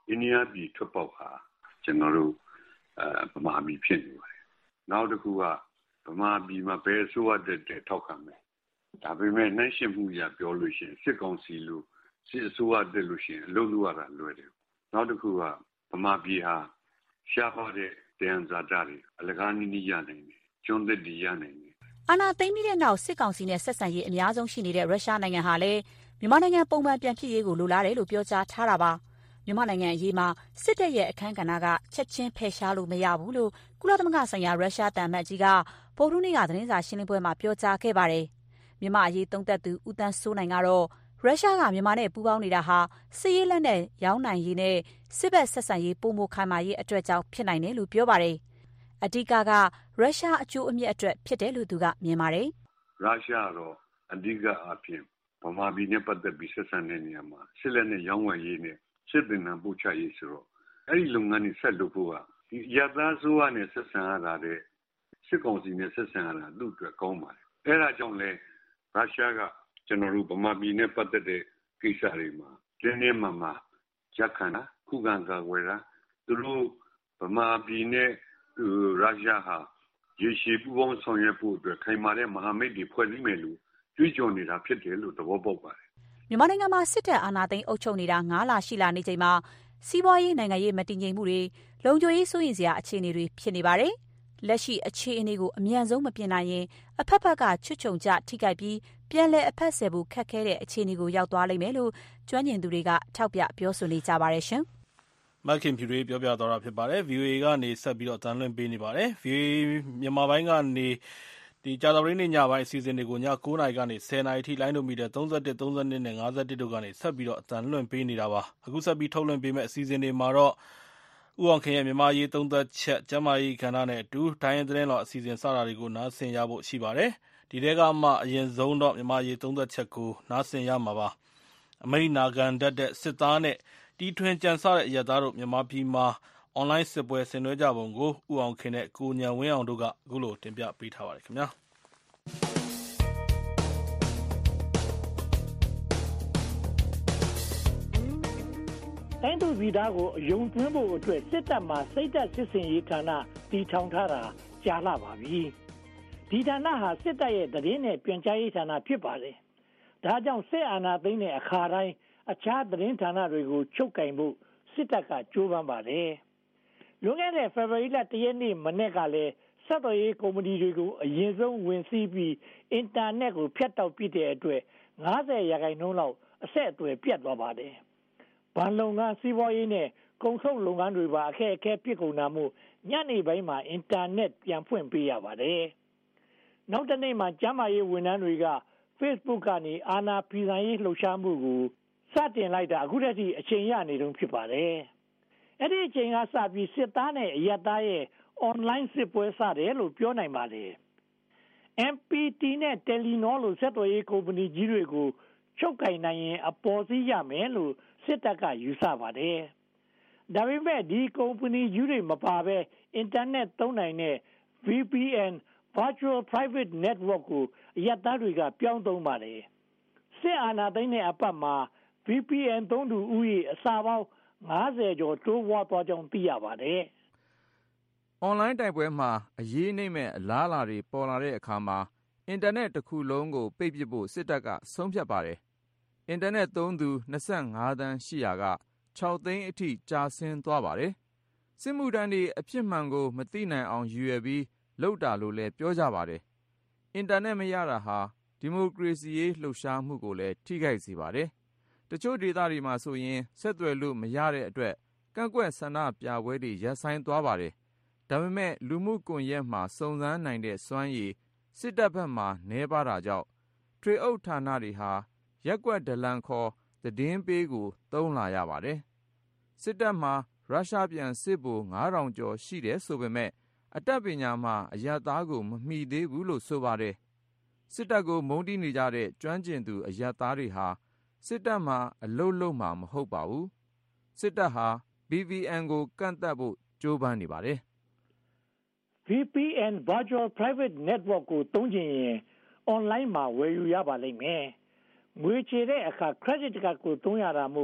အိန္ဒိယပြည်ထွက်ပေါက်ဟာကျွန်တော်တို့အဲဗမာပြည်ဖြစ်နေပါတယ်နောက်တစ်ခုကဗမာပြည်မှာဘယ်ဆိုရတဲ့ထောက်ခံမယ်ဒါပေမဲ့နှိုင်းယှဉ်မှုရပြောလို့ရှိရင်စစ်ကောင်စီလို့စစ်အစိုးရတက်လို့ရှိရင်အလုပ်လုပ်ရတာလွယ်တယ်နောက်တစ်ခုကဗမာပြည်ဟာရှားပါတဲ့တန်ဇာတာတွေအလကားနည်းနည်းရနိုင်တယ်ကျွန်းသက်တည်ရနိုင်တယ်အာဏာသိမ်းပြီးတဲ့နောက်စစ်ကောင်စီနဲ့ဆက်ဆံရေးအများဆုံးရှိနေတဲ့ရုရှားနိုင်ငံဟာလည်းမြန်မာနိုင်ငံပုံမှန်ပြန်ဖြစ်ရေးကိုလိုလားတယ်လို့ပြောကြားထားတာပါမြန်မာနိုင်ငံအရေးမှာစစ်တပ်ရဲ့အခမ်းကဏ္ဍကချက်ချင်းဖယ်ရှားလို့မရဘူးလို့ကုလသမဂ္ဂဆိုင်ရာရုရှားတန်အမတ်ကြီးကဗုဒ္ဓဟူးနေ့ကသတင်းစာရှင်းလင်းပွဲမှာပြောကြားခဲ့ပါတယ်မြန်မာအရေးသုံးသပ်သူဦးတန်းစိုးနိုင်ကတော့ရုရှားကမြန်မာနဲ့ပူးပေါင်းနေတာဟာစစ်ရေးလက်နက်ရောင်းနိုင်ရေးနဲ့စစ်ဘက်ဆက်ဆံရေးပုံမခိုင်မာရေးအတွက်ကြောင့်ဖြစ်နိုင်တယ်လို့ပြောပါတယ်အဓိကကရုရှားအကျိုးအမြတ်အတွက်ဖြစ်တယ်လို့သူကမြင်ပါတယ်ရုရှားတော့အဓိကအဖြစ်ဗမာပြည်နဲ့ပတ်သက်ပြီးဆက်ဆံတဲ့နေရာမှာစစ်လက်နက်ရောင်းဝယ်ရေးနဲ့စစ်ပင်ံပို့ချရေးဆိုတော့အဲ့ဒီလုပ်ငန်းတွေဆက်လုပ်ဖို့ကဒီရသားစိုးရနဲ့ဆက်ဆံရတာတဲ့စစ်ကောင်စီနဲ့ဆက်ဆံရတာသူ့အတွက်ကောင်းပါတယ်အဲ့ဒါကြောင့်လဲရုရှားကကျွန်တော်တို့ဗမာပြည်နဲ့ပတ်သက်တဲ့ကိစ္စတွေမှာကျင်းနေမှာမှာရက်ခဏခုခံကာကွယ်တာသူတို့ဗမာပြည်နဲ့ရုရှားဟာရေရှည်ပူးပေါင်းဆောင်ရွက်ဖို့အတွက်ခိုင်မာတဲ့မဟာမိတ်တွေဖွဲ့စည်းမယ်လို့ကြွေးကြော်နေတာဖြစ်တယ်လို့သဘောပေါက်ပါတယ်မြန်မာနိုင်ငံမှာစစ်တပ်အာဏာသိမ်းအုပ်ချုပ်နေတာ၅လရှိလာနေချိန်မှာစီးပွားရေးနိုင်ငံရေးမတည်ငြိမ်မှုတွေလုံခြုံရေးစိုးရိမ်စရာအခြေအနေတွေဖြစ်နေပါတယ်လက်ရှိအခြေအနေကိုအမြန်ဆုံးမပြင်နိုင်ရင်အဖက်ဖက်ကချွတ်ချုံကြထိခိုက်ပြီးပြန်လည်အဖက်ဆယ်ဖို့ခက်ခဲတဲ့အခြေအနေကိုရောက်သွားလိမ့်မယ်လို့ကျွမ်းကျင်သူတွေကထောက်ပြပြောဆိုနေကြပါတယ်ရှင်မခင်ဖြူတွေပြောပြသွားတာဖြစ်ပါတယ် ဗီအိုအေ ကနေဆက်ပြီးတော့တန်လွှင့်ပေးနေပါတယ် ဗီအိုအေ မြန်မာပိုင်းကနေဒီကြာသပတေးနေ့ညပိုင်းအစီအစဉ်တွေကိုည9နာရီကနေ10နာရီထိလိုင်းဒိုမီတာ31 32နဲ့51တို့ကနေဆက်ပြီးတော့အတန်လွှင့်ပေးနေတာပါအခုဆက်ပြီးထုတ်လွှင့်ပေးမယ့်အစီအစဉ်တွေမှာတော့ဦးအောင်ခင်ရဲ့မြန်မာရေးသုံးသက်ချက်ကျမ်းမာရေးကဏ္ဍနဲ့အတူတိုင်းရင်းသတင်းတော်အစီအစဉ်စတာတွေကိုနားဆင်ရဖို့ရှိပါတယ်ဒီထဲကမှအရင်ဆုံးတော့မြန်မာရေးသုံးသက်ချက်ကိုနားဆင်ရမှာပါအမိန့်နာခံတတ်တဲ့စစ်သားနဲ့တီထွင်ကြံစတဲ့အရက်သားတို့မြန်မာပြည်မှာအွန်လိုင်းစစ်ပွဲဆင်နွှဲကြပုံကိုဦးအောင်ခင်နဲ့ကိုညံဝင်းအောင်တို့ကအခုလိုတင်ပြပေးထားပါတယ်ခင်ဗျာတိုင်းသူပြည်သားကိုအယုံသွင်းဖို့အတွက်စစ်တပ်မှစိတ်သက်စစ်စင်ရေးဌာနတည်ထောင်ထားတာကြာလာပါပြီဒီဌာနဟာစစ်တပ်ရဲ့သတင်းနဲ့ပြန်ကြားရေးဌာနဖြစ်ပါတယ်ဒါကြောင့်စစ်အာဏာသိမ်းတဲ့အခါတိုင်းအခြားသတင်းဌာနတွေကိုချုပ်ကင်ဖို့စစ်တပ်ကကြိုးပမ်းပါတယ်လွန်ခဲ့တဲ့ဖေဖော်ဝါရီလတရက်နေ့မနေ့ကလည်းဆက်သွယ်ရေးကုမ္ပဏီတွေကိုအရင်ဆုံးဝင်စီးပြီးအင်တာနက်ကိုဖျက်တောက်ပစ်တဲ့အတွက်၅၀ရာခိုင်နှုန်းလောက်အဆက်အသွယ်ပြတ်သွားပါတယ်ဘဏ်လုပ်ငန်းစီးပွားရေးနဲ့ကုန်ထုတ်လုပ်ငန်းတွေပါအခက်အခဲဖြစ်ကုန်တာမို့ညနေပိုင်းမှာအင်တာနက်ပြန်ဖွင့်ပေးရပါတယ်နောက်တနေ့မှာကျန်းမာရေးဝန်ထမ်းတွေက Facebook ကနေအာဏာဖီဆန်ရေးလှုပ်ရှားမှုကိုစတင်လိုက်တာအခုတည်းကအချိန်ရနေတုန်းဖြစ်ပါတယ်အဲ့ဒီအချိန်ကစပြီးစစ်သားနဲ့အရပ်သားရဲ့ online စစ်ပွဲစတယ်လို့ပြောနိုင်ပါတယ် အမ် ပီ တီ နဲ့ Telenor လို့ဆက်သွယ်ရေးကုမ္ပဏီကြီးတွေကိုချုပ်ကင်နိုင်ရင်အပေါ်စီးရမယ်လို့စစ်တပ်ကယူဆပါတယ်ဒါပေမဲ့ဒီကုမ္ပဏီကြီးတွေမပါဘဲအင်တာနက်သုံးနိုင်တဲ့ ဗီ ပီ အန် Virtual Private Network ကိုအရပ်သားတွေကပြောင်းသုံးပါတယ်စစ်အာဏာသိမ်းတဲ့အပတ်မှာ ဗီ ပီ အန် သုံးသူဦးရေအစာပေါင်း၅၀ကျော်တိုးပွားသွားကြောင်းသိရပါတယ်။ Online တိုက်ပွဲမှာအရေးနိမ့်မဲ့အလားအလာတွေပေါ်လာတဲ့အခါမှာအင်တာနက်တစ်ခုလုံးကိုပိတ်ပစ်ဖို့စစ်တပ်ကဆုံးဖြတ်ပါတယ်။အင်တာနက်သုံးသူ၂၅သန်းရှိရာက၆သိန်းအထိကျဆင်းသွားပါတယ်။စစ်မှုထမ်းတွေအဖြစ်မှန်ကိုမသိနိုင်အောင်ရည်ရွယ်ပြီးလုပ်တာလို့လည်းပြောကြပါတယ်။အင်တာနက်မရတာဟာဒီမိုကရေစီရေးလှုပ်ရှားမှုကိုလည်းထိခိုက်စေပါတယ်။တချို့ဒေသတွေမှာဆိုရင်ဆက်သွယ်လို့မရတဲ့အတွက်ကန့်ကွက်ဆန္ဒပြပွဲတွေရပ်ဆိုင်းသွားပါတယ်။ဒါပေမဲ့လူမှုကွန်ရက်မှာစုံစမ်းနိုင်တဲ့စွမ်းရည်စစ်တပ်ဘက်မှာနည်းပါးတာကြောင့်ထွေအုပ်ဌာနတွေဟာရက်ကွက်ဒလန်ခေါ်သတင်းပေးကိုသုံးလာရပါတယ်။စစ်တပ်မှာရုရှားပြန်စစ်ဗိုလ်ငါးထောင်ကျော်ရှိတယ်ဆိုပေမဲ့အတတ်ပညာမှာအရပ်သားကိုမမီသေးဘူးလို့ဆိုပါတယ်။စစ်တပ်ကိုမုန်းတီးနေကြတဲ့ကျွမ်းကျင်သူအရပ်သားတွေဟာစစ်တပ်မှာအလုပ်လုပ်မှာမဟုတ်ပါဘူး။စစ်တပ်ဟာ ဗီ ပီ အန် ကိုကန့်သတ်ဖို့ကြိုးပမ်းနေပါတယ်။ ဗီ ပီ အန် Virtual Private Network ကိုသုံးချင်ရင် online မှာဝယ်ယူရပါလိမ့်မယ်။ငွေချေတဲ့အခါ credit card ကိုသုံးရတာမို့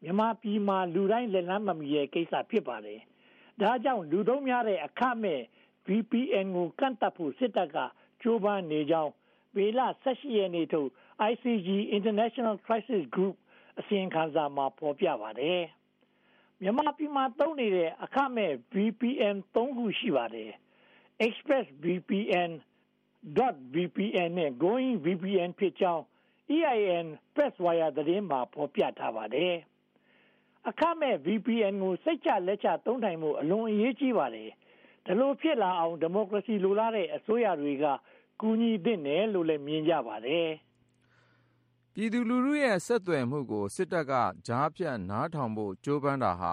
မြန်မာပြည်မှာလူတိုင်းလက်လန်းမမီရဲ့ကိစ္စဖြစ်ပါတယ်။ဒါကြောင့်လူသုံးများတဲ့အခမဲ့ V P N ကိုကန့်သတ်ဖို့စစ်တပ်ကကြိုးပမ်းနေကြောင်းမေလ၁၈ရက်နေ့ထုတ် I C G International Crisis Group အစီရင်ခံစာမှာဖော်ပြပါတယ်။မြန်မာပြည်မှာသုံးနေတဲ့အခမဲ့ V P N သုံးခုရှိပါတယ်။ Express V P N, Dot V P N နဲ့ Going V P N ဖြစ်ကြောင်း E I N Presswire သတင်းမှာဖော်ပြထားပါတယ်။အခမဲ့ V P N ကိုစိတ်ချလက်ချသုံးနိုင်မှုအလွန်အရေးကြီးပါတယ်။ဒါလိုဖြစ်လာအောင်ဒီမိုကရေစီလိုလားတဲ့အစိုးရတွေကကူညီသင့်တယ်လို့လည်းမြင်ကြပါတယ်။ပြည်သူလူထုရဲ့ဆက်သွယ်မှုကိုစစ်တပ်ကကြားဖြတ်နားထောင်ဖို့ကြိုးပမ်းတာဟာ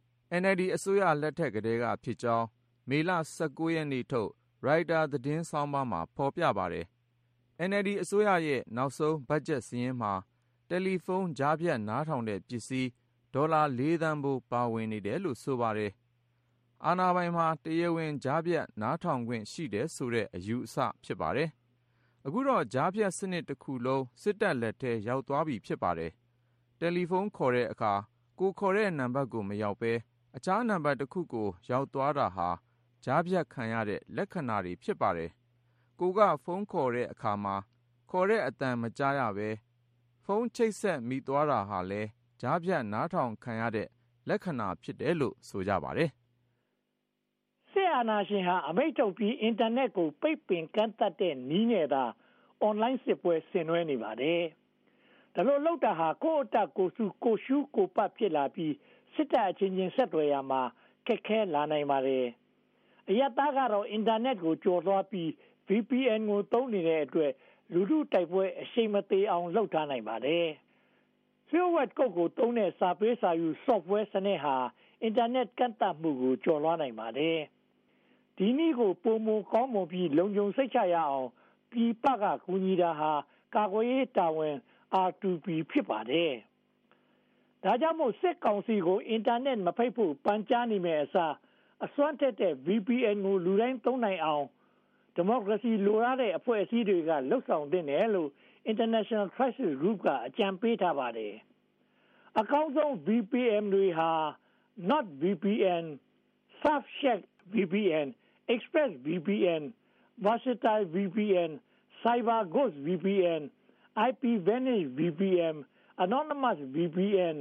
N L D အစိုးရလက်ထက်ကတည်းကဖြစ်ကြောင်းမေလ၁၉ရက်နေ့ထုတ်ရိုက်တာသတင်းဆောင်းပါးမှာဖော်ပြပါတယ်။ N L D အစိုးရရဲ့နောက်ဆုံးဘတ်ဂျက်စာရင်းမှာတယ်လီဖုန်းကြားဖြတ်နားထောင်တဲ့ပစ္စည်းဒေါ်လာလေးသန်းဖိုးပါဝင်နေတယ်လို့ဆိုပါတယ်။အာဏာပိုင်မှာတရားဝင်ကြားဖြတ်နားထောင်ခွင့်ရှိတယ်ဆိုတဲ့အယူအဆဖြစ်ပါတယ်။အခုတော့ကြားဖြတ်စနစ်တစ်ခုလုံးစစ်တပ်လက်ထဲရောက်သွားပြီဖြစ်ပါတယ်။တယ်လီဖုန်းခေါ်တဲ့အခါကိုခေါ်တဲ့နံပါတ်ကိုမရောက်ဘဲအခြားနံပါတ်တစ်ခုကိုရောက်သွားတာဟာကြားဖြတ်ခံရတဲ့လက္ခဏာတွေဖြစ်ပါတယ်။ကိုကဖုန်းခေါ်တဲ့အခါမှာခေါ်တဲ့အသံမကြားရဘဲဖုန်းချိတ်ဆက်မိသွားတာဟာလည်းကြားဖြတ်နားထောင်ခံရတဲ့လက္ခဏာဖြစ်တယ်လို့ဆိုကြပါတယ်။စစ်အာဏာရှင်ဟာအမိန့်ထုတ်ပြီးအင်တာနက်ကိုပိတ်ပင်ကန့်သတ်တဲ့နည်းနဲ့သာအွန်လိုင်းစစ်ပွဲဆင်နွှဲနေပါတယ်။ဒါလိုလုပ်တာဟာကိုယ့်အတက်ကိုစုကိုရှုကိုပတ်ဖြစ်လာပြီးစစ်တပ်အချင်းချင်းဆက်သွယ်ရမှာခက်ခဲလာနိုင်ပါတယ်။အရပ်သားကတော့အင်တာနက်ကိုကျော်သွားပြီး V P N ကိုသုံးနေတဲ့အတွက်လူထုတိုက်ပွဲအရှိန်မသေးအောင်လုပ်ထားနိုင်ပါတယ်။ Fieldwork ကုတ်ကိုသုံးတဲ့စာပေးစာယူ software စနစ်ဟာအင်တာနက်ကန့်သတ်မှုကိုကျော်လွှားနိုင်ပါတယ်။ဒီနည်းကိုပုံမကောင်းမွန်ပြီးလုံခြုံစိတ်ချရအောင်ပြည်ပကကူညီတာဟာကာကွယ်ရေးတာဝန် R two P ဖြစ်ပါတယ်။ဒါကြောင့်မို့စစ်ကောင်စီကိုအင်တာနက်မဖိတ်ဖို့ပန်ကြားနေမယ့်အစားအစွမ်းထက်တဲ့ V P N ကိုလူတိုင်းသုံးနိုင်အောင်ဒီမိုကရေစီလိုလားတဲ့အဖွဲ့အစည်းတွေကလှုပ်ဆောင်သင့်တယ်လို့ International Crisis Group ကအကြံပေးထားပါတယ်။အကောင်းဆုံး V P N တွေဟာ Not V P N, Surfshark V P N, Express V P N, Versatile V P N, CyberGhost V P N, IPVanish V P N, Anonymous V P N,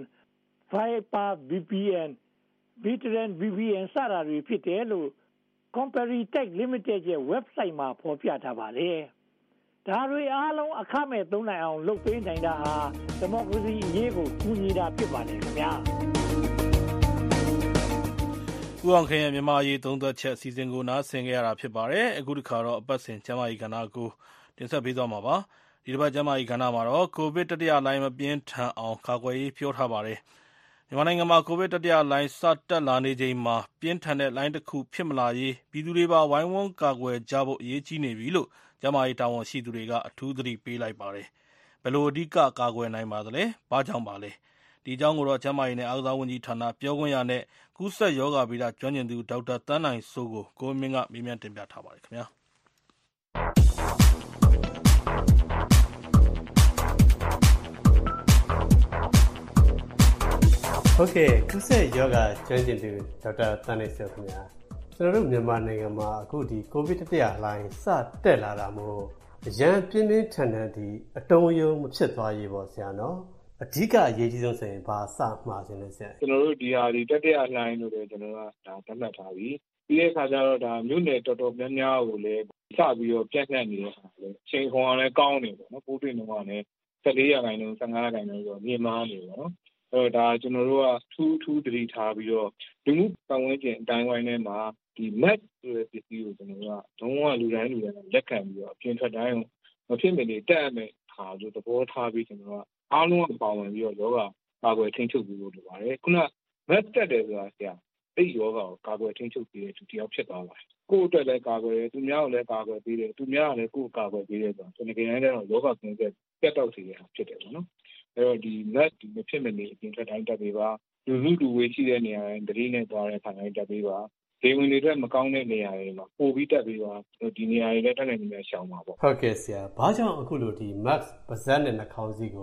Viper V P N, Veteran V P N စတာတွေဖြစ်တယ်လို့ Comparitech Limited ရဲ့ website မှာဖော်ပြထားပါတယ်။ဒါတွေအားလုံးအခမဲ့သုံးနိုင်အောင်လုပ်ပေးနိုင်တာဟာဒီမိုကရေစီအရေးကိုကူညီတာဖြစ်ပါတယ်ခင်ဗျာ။ဦးအောင်ခင်ရဲ့မြန်မာရေးသုံးသက်ချက်အစီအစဉ်ကိုနားဆင်ကြရတာဖြစ်ပါတယ်။အခုတစ်ခါတော့အပတ်စဉ်ကျမ်းမာရေးကဏ္ဍကိုတင်ဆက်ပေးသွားမှာပါ။ဒီတစ်ပတ်ကျမ်းမာရေးကဏ္ဍမှာတော့ကိုဗစ်တတိယလှိုင်းမပြင်းထန်အောင်ကာကွယ်ရေးပြောထားပါတယ်။မြန်မာနိုင်ငံမှာကိုဗစ်တတိယလှိုင်းစတက်လာနေချိန်မှာပြင်းထန်တဲ့လှိုင်းတစ်ခုဖြစ်မလာရေးပြည်သူတွေပါဝိုင်းဝန်းကာကွယ်ကြဖို့အရေးကြီးနေပြီလို့ကျန်းမာရေးတာဝန်ရှိသူတွေကအထူးသတိပေးလိုက်ပါတယ်။ဘယ်လိုအဓိကကာကွယ်နိုင်ပါသလဲ။ဘာကြောင့်ပါလဲ။ဒီအကြောင်းကိုတော့ကျန်းမာရေးနဲ့အားကစားဝန်ကြီးဌာနပြောခွင့်ရနဲ့ကူးစက်ရောဂါဗေဒကျွမ်းကျင်သူဒေါက်တာသန်းနိုင်စိုးကိုကိုမင်းကမေးမြန်းတင်ပြထားပါတယ်ခင်ဗျာ။ဟုတ်ကဲ့ကူးစက်ရောဂါကျွမ်းကျင်သူဒေါက်တာသန်းနိုင်စိုးခင်ဗျာကျွန်တော်တို့မြန်မာနိုင်ငံမှာအခုဒီကိုဗစ်တတိယလှိုင်းစတက်လာတာမို့အရန်ပြင်းပြင်းထန်ထန်ဒီအတုံးယုံမဖြစ်သွားရေးပေါ့ဆရာနော်အဓိကအရေးကြီးဆုံးဆိုရင်ဘာစမှားခြင်းလဲဆရာကျွန်တော်တို့ဒီဟာဒီတတိယလှိုင်းလို့လည်းကျွန်တော်ကဒါသတ်မှတ်ထားပြီပြီးတဲ့အခါကျတော့ဒါမြို့နယ်တော်တော်များများကိုလည်းစပြီးတော့ပြန့်နှံ့နေတဲ့ဟာလည်းချိန်ခွန်ကလည်းကောင်းနေပေါ့နော်ပိုးတွေ့နှုန်းကလည်း၁၄ရာခိုင်နှုန်း၁၅ရာခိုင်နှုန်းဆိုတော့မြင့်မားနေပေါ့နော်အဲဒါကျွန်တော်တို့ကထူးထူးတတိထားပြီးတော့လူမှုပတ်ဝန်းကျင်အတိုင်းဝိုင်းထဲမှာဒီ mask ဆိုတဲ့ပစ္စည်းကိုကျွန်တော်တို့ကလုံးဝလူတိုင်းလူတိုင်းလက်ခံပြီးတော့အပြင်ထွက်တိုင်းမဖြစ်မနေတက်အမယ်ဟာလို့သဘောထားပြီးကျွန်တော်တို့ကအားလုံးကပါဝင်ပြီးတော့ယောဂကာကွယ်ထိန်းချုပ်ပြီးလို့လိုပါတယ်ခုန mask တက်တယ်ဆိုတာဆရာအဲ့ဒီယောဂကိုကာကွယ်ထိန်းချုပ်ပြီးတဲ့သူတယောက်ဖြစ်သွားပါတယ်ကိုယ့်အတွက်လည်းကာကွယ်တယ်သူများကိုလည်းကာကွယ်ပေးတယ်သူများကလည်းကိုယ့်ကာကွယ်ပေးတယ်ဆိုတော့ကျွန်တော်ကြိုင်တိုင်းတော့ယောဂကင်းတဲ့ပြတ်တော့စီရဖြစ်တယ်ပေါ့နော်အဲ့တော့ဒီ mask ဒီမဖြစ်မနေအပြင်ထွက်တိုင်းတက်ပေးပါလူလူလူဝေးရှိတဲ့နေရာတိုင်းတတိနဲ့သွားတဲ့ခါတိုင်းတက်ပေးပါဒီဝင်တွေအတွက်မကောင်းတဲ့နေရာတွေမှာပို့ပြီးတက်ပေးပါဒီနေရာတွေလည်းတက်နိုင်နေမှရှောင်ပါပေါ့ဟုတ်ကဲ့ဆရာဘာကြောင့်အခုလိုဒီ mask ပါးစပ်နဲ့နှာခေါင်းစည်းကို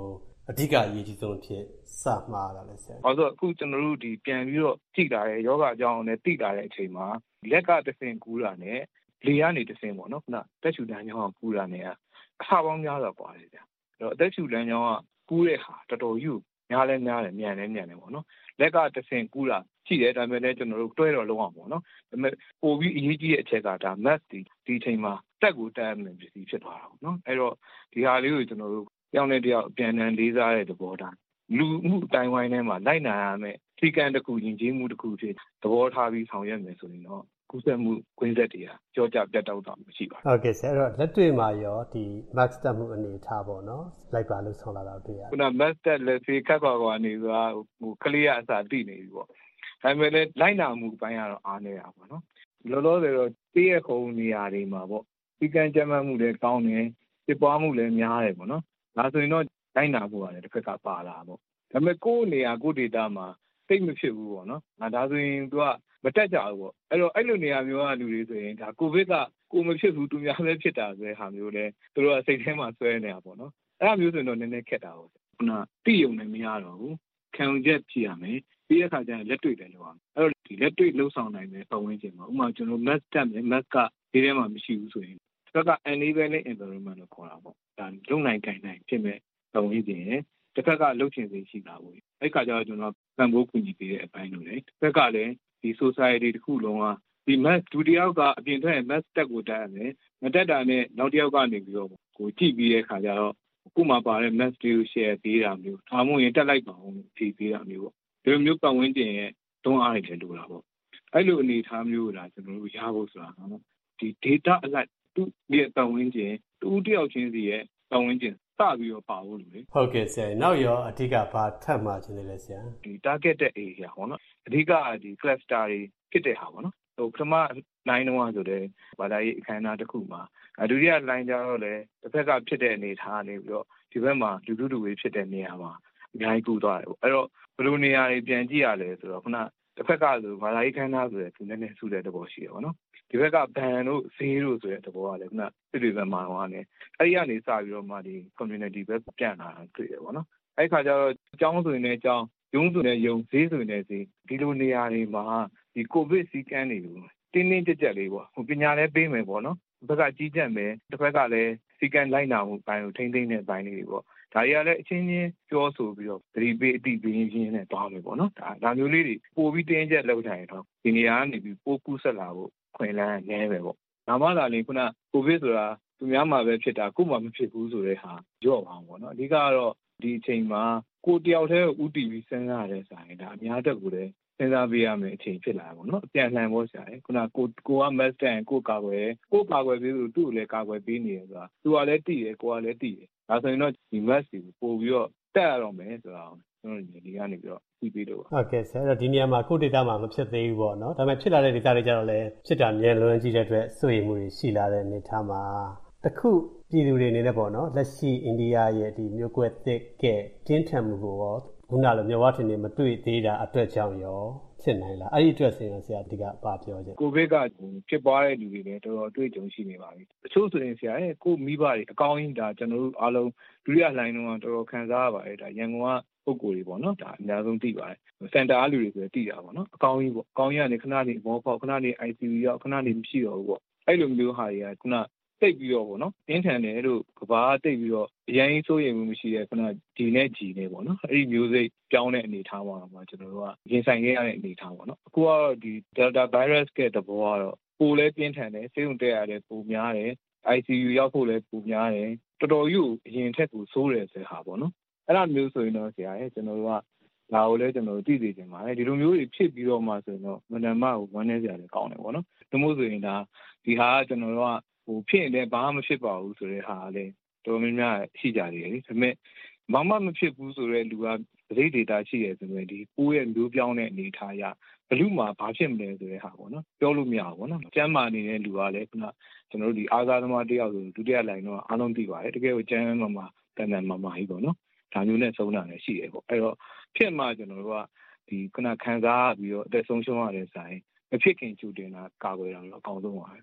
အဓိကအရေးကြီးဆုံးဖြစ်စမှားတာလဲဆရာ။ဘာလို့အခုကျွန်တော်တို့ဒီပြန်ပြီးတော့ကြည့်လာတဲ့ယောဂအကြောင်းနဲ့သိလာတဲ့အချိန်မှာလက်ကတစ်ဆင့်ကူးတာနဲ့လေကနေတစ်ဆင့်ပေါ့နော်ခုနတက်ချူတန်းကြောင်းကကူးတာနဲ့အခါပေါင်းများစွာกว่าတယ်ဗျာအဲ့တော့အသက်ချူတန်းကြောင်းကကူးတဲ့ဟာတော်တော်ယူများလဲများတယ်မြန်လဲမြန်တယ်ပေါ့နော်လက်ကတစ်ဆင့်ကူးတာရှိတယ်ဒါပေမဲ့လည်းကျွန်တော်တို့တွဲတော့လုံးအောင်ပေါ့နော်ဒါပေမဲ့ပိုပြီးအရေးကြီးတဲ့အချက်ကဒါ mass ဒီဒီအချိန်မှာတက်ကိုတက်ရမယ်ပြည်ဖြစ်သွားတာပေါ့နော်အဲ့တော့ဒီဟာလေးကိုကျွန်တော်တို့တယောက်နဲ့တယောက်အပြန်အလှန်လေးစားတဲ့သဘောထားလူမှုအတိုင်းဝိုင်းထဲမှာလိုက်နာရမယ်စီကံတစ်ခုယဉ်ကျေးမှုတစ်ခုဖြစ်သဘောထားပြီးဆောင်ရွက်မယ်ဆိုရင်တော့ကူးစက်မှုကွင်းဆက်တွေကကြောကြပြတ်တောက်တာမရှိပါဘူးဟုတ်ကဲ့ဆရာအဲ့တော့လက်တွေ့မှာရောဒီ max တက်မှုအနေထားပေါ့နော်လိုက်ပါလို့ဆောင်လာတော့တွေ့ရတယ်ခုန max တက်လက်စီခက်ခွာခွာနေဆိုတာဟိုကလေးကအစားတိနေပြီပေါ့ဒါပေမဲ့လည်းလိုက်နာမှုပိုင်းကတော့အားနေတာပေါ့နော်လောလောဆယ်တော့တည့်ရခုံနေရာတွေမှာပေါ့စီကံကြမ်းမှတ်မှုလည်းကောင်းတယ်ပြပွားမှုလည်းများတယ်ပေါ့နော်ဒါဆိုရင်တော့လိုက်နာဖို့ရတယ်တစ်ခါကပါလာပေါ့ဒါပေမဲ့ကိုယ့်နေရာကိုယ့်ဒေတာမှာသိမဖြစ်ဘူးပေါ့နော်ဒါဆိုရင်သူကမတက်ကြဘူးပေါ့အဲ့တော့အဲ့လိုနေရာမျိုးကလူတွေဆိုရင်ဒါကိုဗစ်ကကိုမဖြစ်ဘူးသူများပဲဖြစ်တာဆိုတဲ့ဟာမျိုးလဲသူတို့ကစိတ်ထဲမှာဆွဲနေတာပေါ့နော်အဲ့လိုမျိုးဆိုရင်တော့နည်းနည်းခက်တာပေါ့ခုနတိယုံနဲ့မရတော့ဘူးခံယူချက်ဖြစ်ရမယ်ပြီးတဲ့အခါကျရင်လက်တွေ့တယ်လို့အောင်အဲ့တော့ဒီလက်တွေ့လှုပ်ဆောင်နိုင်တဲ့ပတ်ဝန်းကျင်မှာဥပမာကျွန်တော် mask တက်မယ် mask ကဒီထဲမှာမရှိဘူးဆိုရင်ဒါက enabling environment လို့ခေါ်တာပေါ့ဒါလုံနိုင်ကြိုင်နိုင်ဖြစ်မဲ့ပတ်ဝန်းကျင်ရဲ့တစ်ခါကလှုပ်ချင်စိတ်ရှိတာပေါ့အဲ့ခါကျတော့ကျွန်တော်ပံ့ပိုးကူညီပေးတဲ့အပိုင်းလို့လေတစ်ခါကလည်းဒီ society တစ်ခုလုံးကဒီ mask ဒုတိယကအပြင်ထွက် mask တက်ကိုတက်ရတယ်မတက်တာနဲ့နောက်တစ်ယောက်ကနေပြီးတော့ကိုကြည့်ပြီးတဲ့ခါကျတော့ခုမှပါတဲ့ mask တွေကို share ပေးတာမျိုးဒါမှမဟုတ်ရင်တက်လိုက်ပါအောင်ဖြေပေးတာမျိုးပေါ့ဒီလိုမျိုးပတ်ဝန်းကျင်ရဲ့တွန်းအားတွေလည်းလိုတာပေါ့အဲ့လိုအနေအထားမျိုးလာကျွန်တော်တို့ရဖို့ဆိုတာနော်ဒီ data အလိုက်သူ့ရဲ့ပတ်ဝန်းကျင်တူတယောက်ချင်းစီရဲ့ပတ်ဝန်းကျင်စပြီးတော့ပါဖို့လို့လေဟုတ်ကဲ့ဆရာနောက်ရောအဓိကဘာထပ်မှခြင်းလဲဆရာဒီ target တဲ့ area ပေါ့နော်အဓိကဒီ cluster တွေဖြစ်တဲ့ဟာပေါ့နော်ဟိုပထမ line တုန်းကဆိုတဲ့ဘာသာရေးအခမ်းအနားတစ်ခုမှာဒုတိယ line ကျတော့လည်းတစ်ဖက်ကဖြစ်တဲ့အနေထားနေပြီးတော့ဒီဘက်မှာလူလူလူတွေဖြစ်တဲ့နေရာမှာအများကြီးကူသွားတယ်ပေါ့အဲ့တော့ဘယ်လိုနေရာတွေပြန်ကြည့်ရလဲဆိုတော့ခုနတစ်ဖက်ကဆိုဘာသာရေးအခမ်းအနားဆိုတဲ့သူနည်းနည်းဆူတဲ့သဘောရှိတယ်ပေါ့နော်ဒီဘက်ကဘန်တို့ဈေးတို့ဆိုတဲ့သဘောကလည်းခုနစစ်တွေဘက်မှာဟောနေအဲ့ဒီကနေစပြီးတော့မှဒီ community ဘက်ပြန်လာတာတွေ့တယ်ပေါ့နော်အဲ့ခါကျတော့အကြောင်းဆိုရင်လည်းအကြောင်းရုံးဆိုရင်လည်းရုံးဈေးဆိုရင်လည်းဈေးဒီလိုနေရာတွေမှာဒီ covid စည်းကမ်းတွေကိုတင်းတင်းကြပ်ကြပ်လေးပေါ့ဟိုပညာလည်းပေးမယ်ပေါ့နော်ဒီဘက်ကကြီးကြပ်မယ်တစ်ဖက်ကလည်းစည်းကမ်းလိုက်နာမှုပိုင်းကိုထိမ့်သိမ့်တဲ့ပိုင်းလေးတွေပေါ့ဒါတွေကလည်းအချင်းချင်းပြောဆိုပြီးတော့သတိပေးအတိပေးရင်းနဲ့တွားမယ်ပေါ့နော်ဒါဒါမျိုးလေးတွေပို့ပြီးတင်းကျပ်လောက်တိုင်းတော့ဒီနေရာကနေပြီးပို့ကူးဆက်လာဖို့ခွင့်လန်းနည်းပဲပေါ့။ဒါမှသာလေခုနကိုဗစ်ဆိုတာသူများမှာပဲဖြစ်တာကို့မှာမဖြစ်ဘူးဆိုတဲ့ဟာကြော့ပါအောင်ပေါ့နော်။အဓိကတော့ဒီအချိန်မှာကိုတယောက်တည်းဥတီပြီးစဉ်းစားရတဲ့ဆိုင်ဒါအများတက်ကိုလည်းစဉ်းစားပေးရမယ်အချိန်ဖြစ်လာပါတော့။အပြန်လှန်ဖို့ဆရာလေခုနကိုကိုက mask တန်ကိုကာကွယ်ကိုကာကွယ်ပြီးသူ့ကိုလည်းကာကွယ်ပေးနေတယ်ဆိုတာသူကလည်းတည်တယ်ကိုကလည်းတည်တယ်။ဒါဆိုရင်တော့ဒီ mask ကိုပို့ပြီးတော့တက်ရတော့မယ်ဆိုတာကျွန်တော်ဒီကနေပြီးတော့ပြီးပြီးတော့ဟုတ်ကဲ့ဆရာအဲ့တော့ဒီနေရာမှာကိုဒေတာမှာမဖြစ်သေးဘူးပေါ့နော်ဒါပေမဲ့ဖြစ်လာတဲ့ဒေတာတွေကြတော့လည်းဖြစ်တာမြန်လွန်းကြီးတဲ့အတွက်စိုးရိမ်မှုတွေရှိလာတဲ့အနေအထားမှာတခုပြည်သူတွေအနေနဲ့ပေါ့နော်လက်ရှိအိန္ဒိယရဲ့ဒီမျိုးကွဲသစ်ကပြင်းထန်မှုကိုရောခုနလိုမျိုးဝါထင်နေမတွေ့သေးတာအတွက်ကြောင့်ရောဖြစ်နိုင်လားအဲ့ဒီအတွက်ဆိုရင်ဆရာအဓိကပါပြောချက်ကိုဗစ်ကဖြစ်ပွားတဲ့လူတွေလည်းတော်တော်အတွေ့အကြုံရှိနေပါပြီတချို့ဆိုရင်ဆရာရဲ့ကိုမိဘတွေအကောင်းကြီးဒါကျွန်တော်တို့အားလုံးဒုတိယလှိုင်းတုန်းကတော်တော်ခံစားရပါတယ်ဒါရန်ကုန်ကပုံကိုယ်တွေပေါ့နော်ဒါအများဆုံးသိပါတယ်စင်တာအားလူတွေဆိုသိတာပေါ့နော်အကောင်းကြီးပေါ့အကောင်းကြီးကနေခဏနေမောဖောက်ခဏနေ I C U ရောက်ခဏနေမရှိတော့ဘူးပေါ့အဲ့လိုမျိုးဟာတွေကခုနတိတ်ပြီးတော့ပေါ့နော်ပြင်းထန်တယ်လို့ကဘာတိတ်ပြီးတော့အရင်စိုးရိမ်မှုမရှိတဲ့ခုနဒီနဲ့ဂျီနဲ့ပေါ့နော်အဲ့ဒီမျိုးစိတ်ပြောင်းတဲ့အနေအထားမှာကျွန်တော်တို့ကရင်ဆိုင်ခဲ့ရတဲ့အနေအထားပေါ့နော်အခုကတော့ဒီ Delta virus ကတဘောကတော့ပိုလည်းပြင်းထန်တယ်ဆေးရုံတက်ရတယ်ပိုများတယ် I C U ရောက်ဖို့လည်းပိုများတယ်တော်တော်ကြီးအရင်ထက်ကိုဆိုးတယ်ဆိုတဲ့ဟာပေါ့နော်အဲ့လိုမျိုးဆိုရင်တော့ဆရာရဲ့ကျွန်တော်တို့ကဒါကိုလည်းကျွန်တော်တို့သိသိချင်ပါတယ်ဒီလိုမျိုးတွေဖြစ်ပြီးတော့မှဆိုရင်တော့မနမကိုဝမ်းနေစရာလည်းကောင်းတယ်ပေါ့နော်ဒါမို့ဆိုရင်ဒါဒီဟာကကျွန်တော်တို့ကဟိုဖြစ်ရင်ဘာမှမဖြစ်ပါဘူးဆိုတဲ့ဟာလည်းတော်တော်များများရှိကြတယ်လေဒါပေမဲ့ဘာမှမဖြစ်ဘူးဆိုတဲ့လူကဒိတ်ဒေတာရှိရဆိုရင်ဒီပိုးရဲ့မျိုးပြောင်းတဲ့အနေအထားအရဘလူမှာဘာဖြစ်မလဲဆိုတဲ့ဟာပေါ့နော်ပြောလို့မရဘူးပေါ့နော်ကျမ်းမာနေတဲ့လူကလည်းခုနကျွန်တော်တို့ဒီအားစားသမားတယောက်ဆိုဒုတိယလိုင်းတော့အားလုံးသိပါတယ်တကယ်ကိုကျမ်းမာမာတန်တန်မာမာကြီးပေါ့နော်ဒါမျိုးနဲ့ဆုံးတာလည်းရှိတယ်ပေါ့အဲ့တော့ဖြစ်မှကျွန်တော်တို့ကဒီခုနခံစားပြီးတော့အသက်ဆုံးရှုံးရတဲ့ဆိုင်မဖြစ်ခင်ကြိုတင်တာကာကွယ်တာတော့အကောင်းဆုံးပါပဲ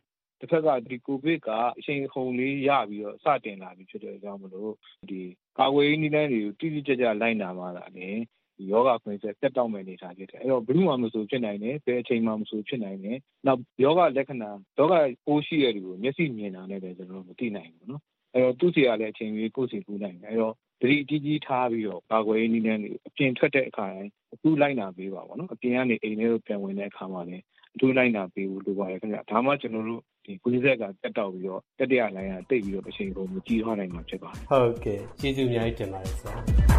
တစ်ဖက်ကဒီကိုဗစ်ကအချိန်ဟုန်လေးရပြီးတော့စတင်လာပြီဖြစ်တဲ့အကြောင်းမလို့ဒီကာကွယ်ရေးနည်းလမ်းတွေကိုတိတိကျကျလိုက်နာမှသာလေဒီယောဂခွင့်ဆက်တက်တော့မယ်နေတာဖြစ်တယ်အဲ့တော့ဘယ်သူမှမဆိုဖြစ်နိုင်တယ်ဘယ်အချိန်မှမဆိုဖြစ်နိုင်တယ်နောက်ယောဂလက္ခဏာယောဂပိုးရှိတဲ့လူကိုမျက်စိမြင်တာနဲ့ပဲကျွန်တော်တို့မသိနိုင်ဘူးနော်အဲ့တော့သူ့စီကလည်းအချိန်ကြီးကိုယ်စီကူးနိုင်တယ်အဲ့တော့တတိကြီးကြီးထားပြီးတော့ကာကွယ်ရေးနည်းလမ်းတွေအပြင်ထွက်တဲ့အခါတိုင်းအခုလိုက်နာပေးပါပေါ့နော်အပြင်ကနေအိမ်ထဲကိုပြန်ဝင်တဲ့အခါမှာလည်းအထူးလိုက်နာပေးဖို့လိုပါတယ်ခင်ဗျဒါမှကျွန်တော်တို့ဒီကိုယ်ဆက်ကတက်တော့ပြီးတော့တတိယလိုင်းကတိတ်ပြီးတော့အချိန်ကုန်မကြီးထွားနိုင်မှာဖြစ်ပါတယ်ဟုတ်ကဲ့ကျေးဇူးအများကြီးတင်ပါတယ်ဆရာ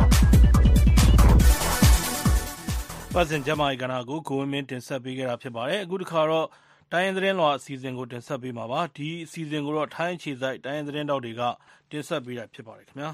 ပတ်စင်ကျမကြီးကဏ္ဍကိုကိုဝင်းမင်းတင်ဆက်ပေးခဲ့တာဖြစ်ပါတယ်အခုတစ်ခါတော့တိုင်းရင်းသတင်းလွှာအစီအစဉ်ကိုတင်ဆက်ပေးမှာပါဒီအစီအစဉ်ကိုတော့ထိုင်းခြေစိုက်တိုင်းရင်းသတင်းတောက်တွေကတင်ဆက်ပေးတာဖြစ်ပါတယ်ခင်ဗျာ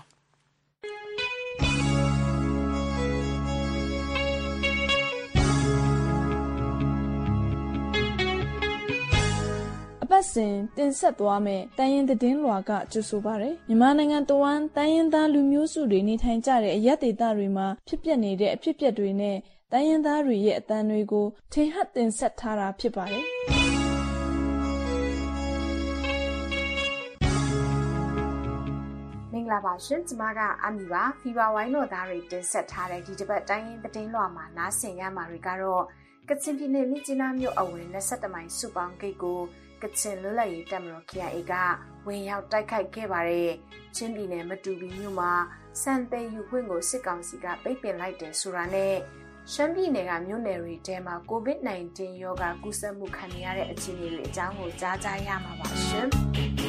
ပတ်စဉ်တင်ဆက်သွားမယ်တိုင်းရင်းသတင်းလွှာကကြိုဆိုပါရယ်မြန်မာနိုင်ငံတဝန်းတိုင်းရင်းသားလူမျိုးစုတွေနေထိုင်ကြတဲ့အရက်ဒေသတွေမှာဖြစ်ပျက်နေတဲ့အဖြစ်အပျက်တွေနဲ့တိုင်းရင်းသားတွေရဲ့အသံတွေကိုထင်ဟပ်တင်ဆက်ထားတာဖြစ်ပါတယ်မင်္ဂလာပါရှင်ကျမကအမီပါဖီဘာဝိုင်းတော်သားတွေတင်ဆက်ထားတဲ့ဒီတစ်ပတ်တိုင်းရင်းသတင်းလွှာမှာနားဆင်ရမှာတွေကတော့ကချင်ပြည်နယ်မြစ်ကြီးနားမြို့အဝင်၂၁မိုင်စုပေါင်းဂိတ်ကိုကချင်လွတ်လပ်ရေးတပ်မတော် K I A ကဝင်ရောက်တိုက်ခိုက်ခဲ့ပါတယ်။ချင်းပြည်နယ်မတူပီမြို့မှာစံသေးယူခွင့်ကိုစစ်ကောင်စီကပိတ်ပင်လိုက်တယ်ဆိုတာနဲ့ရှမ်းပြည်နယ်ကမြို့နယ်တွေထဲမှာ ကိုဗစ်၁၉ ရောဂါကူးစက်မှုခံနေရတဲ့အခြေအနေတွေအကြောင်းကိုကြားကြရမှာပါရှင်။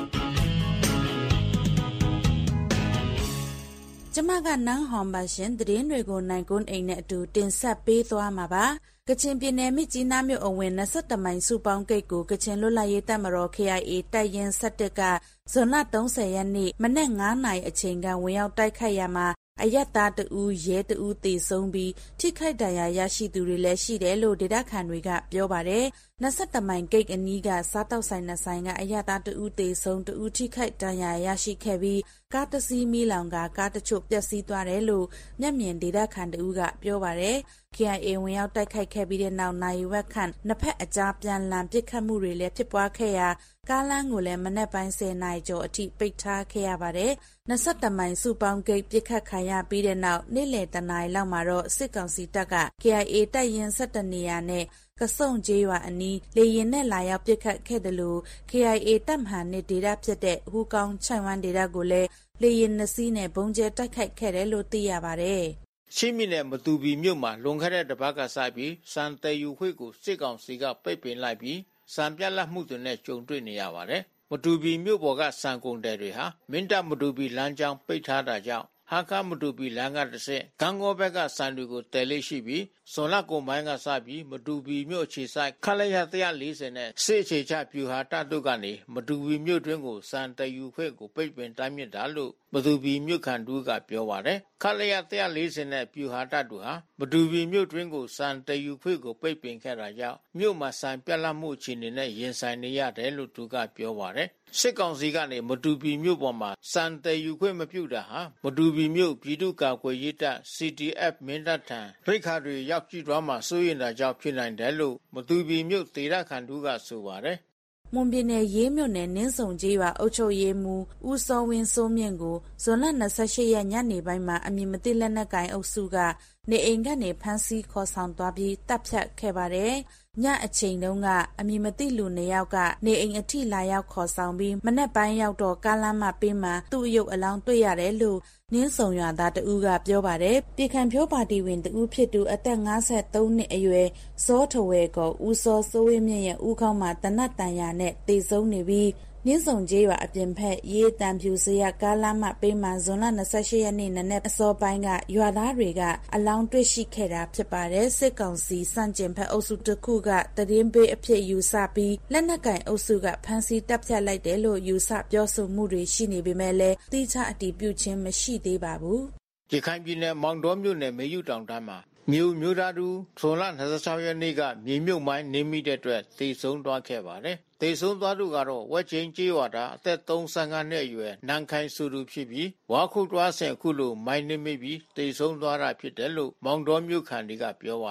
ကျမကနန်းဟွန်ပါရှင်သတင်းတွေကိုနိုင်ကွန်းအိမ်နဲ့အတူတင်ဆက်ပေးသွားမှာပါ။ကချင်ပြည်နယ်မြစ်ကြီးနားမြို့အဝင်၂၁မိုင်စုပေါင်းဂိတ်ကိုကချင်လွတ်လပ်ရေးတပ်မတော် K I A တပ်ရင်း၁၁ကဇွန်လ၃၀ရက်နေ့မနက်၅နာရီအချိန်ကဝင်ရောက်တိုက်ခိုက်ရမှာအရက်သားတဦးရဲတဦးသေဆုံးပြီးထိခိုက်ဒဏ်ရာရရှိသူတွေလည်းရှိတယ်လို့ဒေသခံတွေကပြောပါတယ်။၂၁မိုင်ဂိတ်အနီးကစားတောက်ဆိုင်နှစ်ဆိုင်ကအရက်သားတဦးသေဆုံးတဦးထိခိုက်ဒဏ်ရာရရှိခဲ့ပြီးကားတစ်စီးမီးလောင်ကကားတချို့ပျက်စီးသွားတယ်လို့မျက်မြင်ဒေသခံတဦးကပြောပါတယ်။ K I A ဝင်ရောက်တိုက်ခိုက်ခဲ့ပြီးတဲ့နောက်နိုင်ဝက်ခန့်နှစ်ဖက်အကြားပြန်လည်ပစ်ခတ်မှုတွေလည်းဖြစ်ပွားခဲ့ရာကားလမ်းကိုလည်းမနက်ပိုင်း၁၀နာရီကျော်အထိပိတ်ထားခဲ့ရပါတယ်။၂၁မိုင်စုပေါင်းဂိတ်ပစ်ခတ်ခံရပြီးတဲ့နောက်နေ့လယ်တနာရီလောက်မှာတော့စစ်ကောင်စီတပ်က K I A တပ်ရင်း၁၁နေရာနဲ့ကစုံကျေးရွာအနီးလေရင်နဲ့လာရောက်ပစ်ခတ်ခဲ့တယ်လို့ K I A တပ်မဟာနဲ့ဒေသဖြစ်တဲ့ဟူကောင်းချိုင်ဝမ်ဒေသကိုလည်းလေရင်နှစ်စီးနဲ့ဘုံကျဲတိုက်ခိုက်ခဲ့တယ်လို့သိရပါတယ်။ချင်းပြည်နယ်မတူပီမြို့မှာလွန်ခဲ့တဲ့တစ်ပတ်ကစပြီးစံတည်ယူခွင့်ကိုစစ်ကောင်စီကပိတ်ပင်လိုက်ပြီးစံပြတ်လတ်မှုတွေနဲ့ကြုံတွေ့နေရပါတယ်။မတူပီမြို့ပေါ်ကစံကုန်တယ်တွေဟာမင်းတပ်မတူပီလမ်းကြောင်းပိတ်ထားတာကြောင့်ဟာခမတူပီလမ်းကတစ်ဆင့်ဂန်းကောဘက်ကစံတွေကိုတည်လေးရှိပြီးဇွန်လကုန်ပိုင်းကစပြီးမတူပီမြို့အခြေဆိုင်ခလရ၁၄၀နဲ့စစ်အခြေချပြူဟာတတုကနေမတူပီမြို့တွင်းကိုစံတည်ယူခွင့်ကိုပိတ်ပင်တိုင်းမြစ်တာလို့မတူပီမြို့ခံတူကပြောပါတယ်ခလရ၁၄၀နဲ့ပြူဟာတတုဟာမတူပီမြို့တွင်းကိုစံတည်ယူခွင့်ကိုပိတ်ပင်ခဲ့တာကြောင့်မြို့မှာစံပြတ်လတ်မှုအခြေအနေနဲ့ရင်ဆိုင်နေရတယ်လို့သူကပြောပါတယ်စစ်ကောင်စီကနေမတူပီမြို့ပေါ်မှာစံတည်ယူခွင့်မပြုတာဟာမတူပီမြို့ပြည်သူ့ကာကွယ်ရေးတပ် C D F မင်းတပ်ထံရိခါတွေရောက်ကြည့်သွားမှစိုးရင်တာကြောင့်ဖြစ်နိုင်တယ်လို့မတူပီမြို့ဒေသခံတို့ကဆိုပါတယ်မွန်ပြည်နယ်ရေးမြို့နယ်နင်းစုံကြီးရွာအုပ်ချုပ်ရေးမှူးဦးစောဝင်းစိုးမြင့်ကိုဇွန်လ၂၈ရက်ညနေပိုင်းမှာအမည်မသိလက်နက်ကိုင်အုပ်စုကနေအိမ်ကနေဖမ်းဆီးခေါ်ဆောင်သွားပြီးတပ်ဖြတ်ခဲ့ပါတယ်။ညအချိန်တုန်းကအမည်မသိလူနှစ်ယောက်ကနေအိမ်အထိလာရောက်ခေါ်ဆောင်ပြီးမနက်ပိုင်းရောက်တော့ကားလမ်းမပေးမှသူ့အယုတ်အလောင်းတွေ့ရတယ်လို့နင်းစုံရွာသားတဦးကပြောပါတယ်။ပြည်ခံဖြိုးပါတီဝင်တဦးဖြစ်သူအသက်၅၃နှစ်အရွယ်စောထဝဲကဦးစောစိုးဝင်းမြင့်ရဲ့ဦးခေါင်းမှာတနတ်တန်ရာနဲ့တေဆုံးနေပြီးနင်းစုံကျေးရွာအပြင်ဖက်ရေးတံဖြူစရကားလမ်းမပေးမှဇွန်လ၂၈ရက်နေ့နနက်အစောပိုင်းကရွာသားတွေကအလောင်းတွေ့ရှိခဲ့တာဖြစ်ပါတယ်စစ်ကောင်စီစန့်ကျင်ဖက်အုပ်စုတစ်ခုကတရင်ပေးအဖြစ်ယူဆပြီးလက်နက်ကင်အုပ်စုကဖမ်းဆီးတပ်ဖြတ်လိုက်တယ်လို့ယူဆပြောဆိုမှုတွေရှိနေပေမဲ့လည်းတိကျအတည်ပြုခြင်းမရှိသေးပါဘူးရခိုင်ပြည်နယ်မောင်တော်မြို့နယ်မေယုတောင်တန်းမှာမြို့မြို့သားသူဇွန်လ၂၆ရက်နေ့ကမြေမြုပ်မိုင်းနေမိတဲ့အတွက်သေဆုံးသွားခဲ့ပါတယ်သေဆုံးသွားသူကတော့ဝက်ချင်းကျေးရွာသားအသက်၃၅နှစ်အရွယ်နန်ခိုင်စုသူဖြစ်ပြီးဝါခုတွားဆင်ခုလိုမိုင်းနေမိပြီးသေဆုံးသွားတာဖြစ်တယ်လို့မောင်တော်မြို့ခံတွေကပြောပါတယ်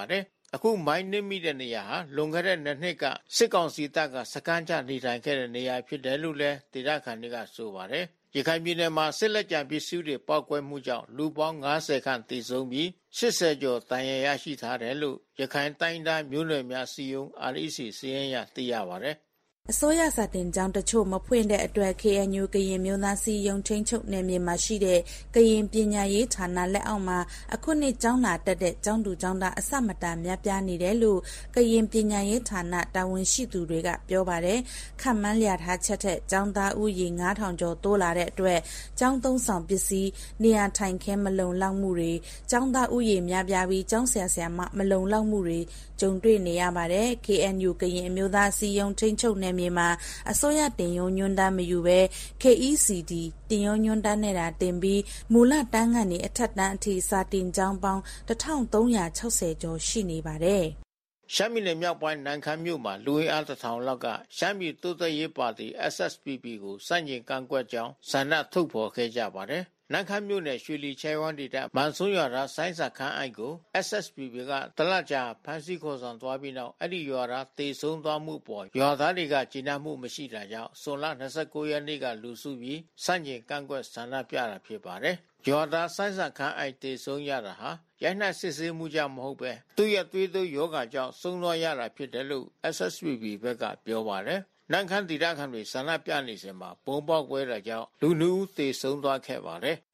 အခုမိုင်းနစ်မိတဲ့နေရာဟာလွန်ခဲ့တဲ့နှစ်နှစ်ကစစ်ကောင်စီတပ်ကစကမ်းချနေထိုင်ခဲ့တဲ့နေရာဖြစ်တယ်လို့လည်းဒေသခံတွေကဆိုပါတယ်ရခိုင်ပြည်နယ်မှာစစ်လက်ကျန်ပစ္စည်းတွေပေါက်ကွဲမှုကြောင့်လူပေါင်း၅၀ခန့်သေဆုံးပြီး၈၀ကျော်တန်ရာရရှိထားတယ်လို့ရခိုင်တိုင်းဒေသမျိုးနွယ်များစီယုံ R E C စီရင်ရသိရပါတယ်အစိုးရစာတင်ကျောင်းတချို့မဖွင့်တဲ့အတွက် K N U ကရင်မျိုးသားစီယုံထိန်းချုပ်နယ်မြေမှာရှိတဲ့ကရင်ပညာရေးဌာနလက်အောက်မှာအခုနှစ်ကျောင်းလာတက်တဲ့ကျောင်းသူကျောင်းသားအစမတန်များပြားနေတယ်လို့ကရင်ပညာရေးဌာနတာဝန်ရှိသူတွေကပြောပါတယ်။ခန့်မှန်းလျာထားချက်ထက်ကျောင်းသားဦးရေ၅ထောင်ကျော်တိုးလာတဲ့အတွက်ကျောင်းသုံးဆောင်ပစ္စည်းနေရာထိုင်ခင်းမလုံလောက်မှုတွေကျောင်းသားဦးရေများပြားပြီးကျောင်းဆရာဆရာမမလုံလောက်မှုတွေကြုံတွေ့နေရပါတယ်။ K N U ကရင်အမျိုးသားစီယုံထိန်းချုပ်နယ်မြေမှာအစိုးရတင်ယုံညွန်းတမ်းမယူဘဲ K E C D တင်ယုံညွန်းတမ်းနဲ့တာတင်ပြီးမူလတန်းကနေအထက်တန်းအထိစာတင်ကျောင်းပေါင်းတစ်ထောင်သုံးရာ၆ဆယ်ကျော်ရှိနေပါတယ်။ရှမ်းပြည်နယ်မြောက်ပိုင်းနန်ခမ်းမြို့မှာလူဝင်အားတစ်ထောင်လောက်ကရှမ်းပြည်တိုးတက်ရေးပါတီ S S P P ကိုစန့်ကျင်ကန့်ကွက်ကြောင်းဆန္ဒထုတ်ဖော်ခဲ့ကြပါတယ်။နန်ခမ်းမြို့နယ်ရွှေလီချဲဝမ်းဒေသမန်ဆွန်းရွာသားဆိုင်းစာခန်းအိုက်ကို S S P P ကတလကြာဖမ်းဆီးခေါ်ဆောင်သွားပြီးနောက်အဲ့ဒီရွာသားတေဆုံးသွားမှုပေါ်ရွာသားတွေကကျေနပ်မှုမရှိတာကြောင့်ဇွန်လ၂၉ရက်နေ့ကလူစုပြီးစန့်ကျင်ကန့်ကွက်ဆန္ဒပြတာဖြစ်ပါတယ်။ရွာသားဆိုင်းစာခန်းအိုက်တေဆုံးရတာဟာရိုက်နှက်စစ်ဆေးမှုကြောင့်မဟုတ်ပဲသူ့ရဲ့သွေးတိုးယောဂကြောင့်ဆုံးသွားရတာဖြစ်တယ်လို့ S S P P ဘက်ကပြောပါတယ်။နန်ခမ်းဒေသခံတွေဆန္ဒပြနေစဉ်မှာဘုံပေါက်ကွဲတာကြောင့်လူနှစ်ဦးသေဆုံးသွားခဲ့ပါတယ်။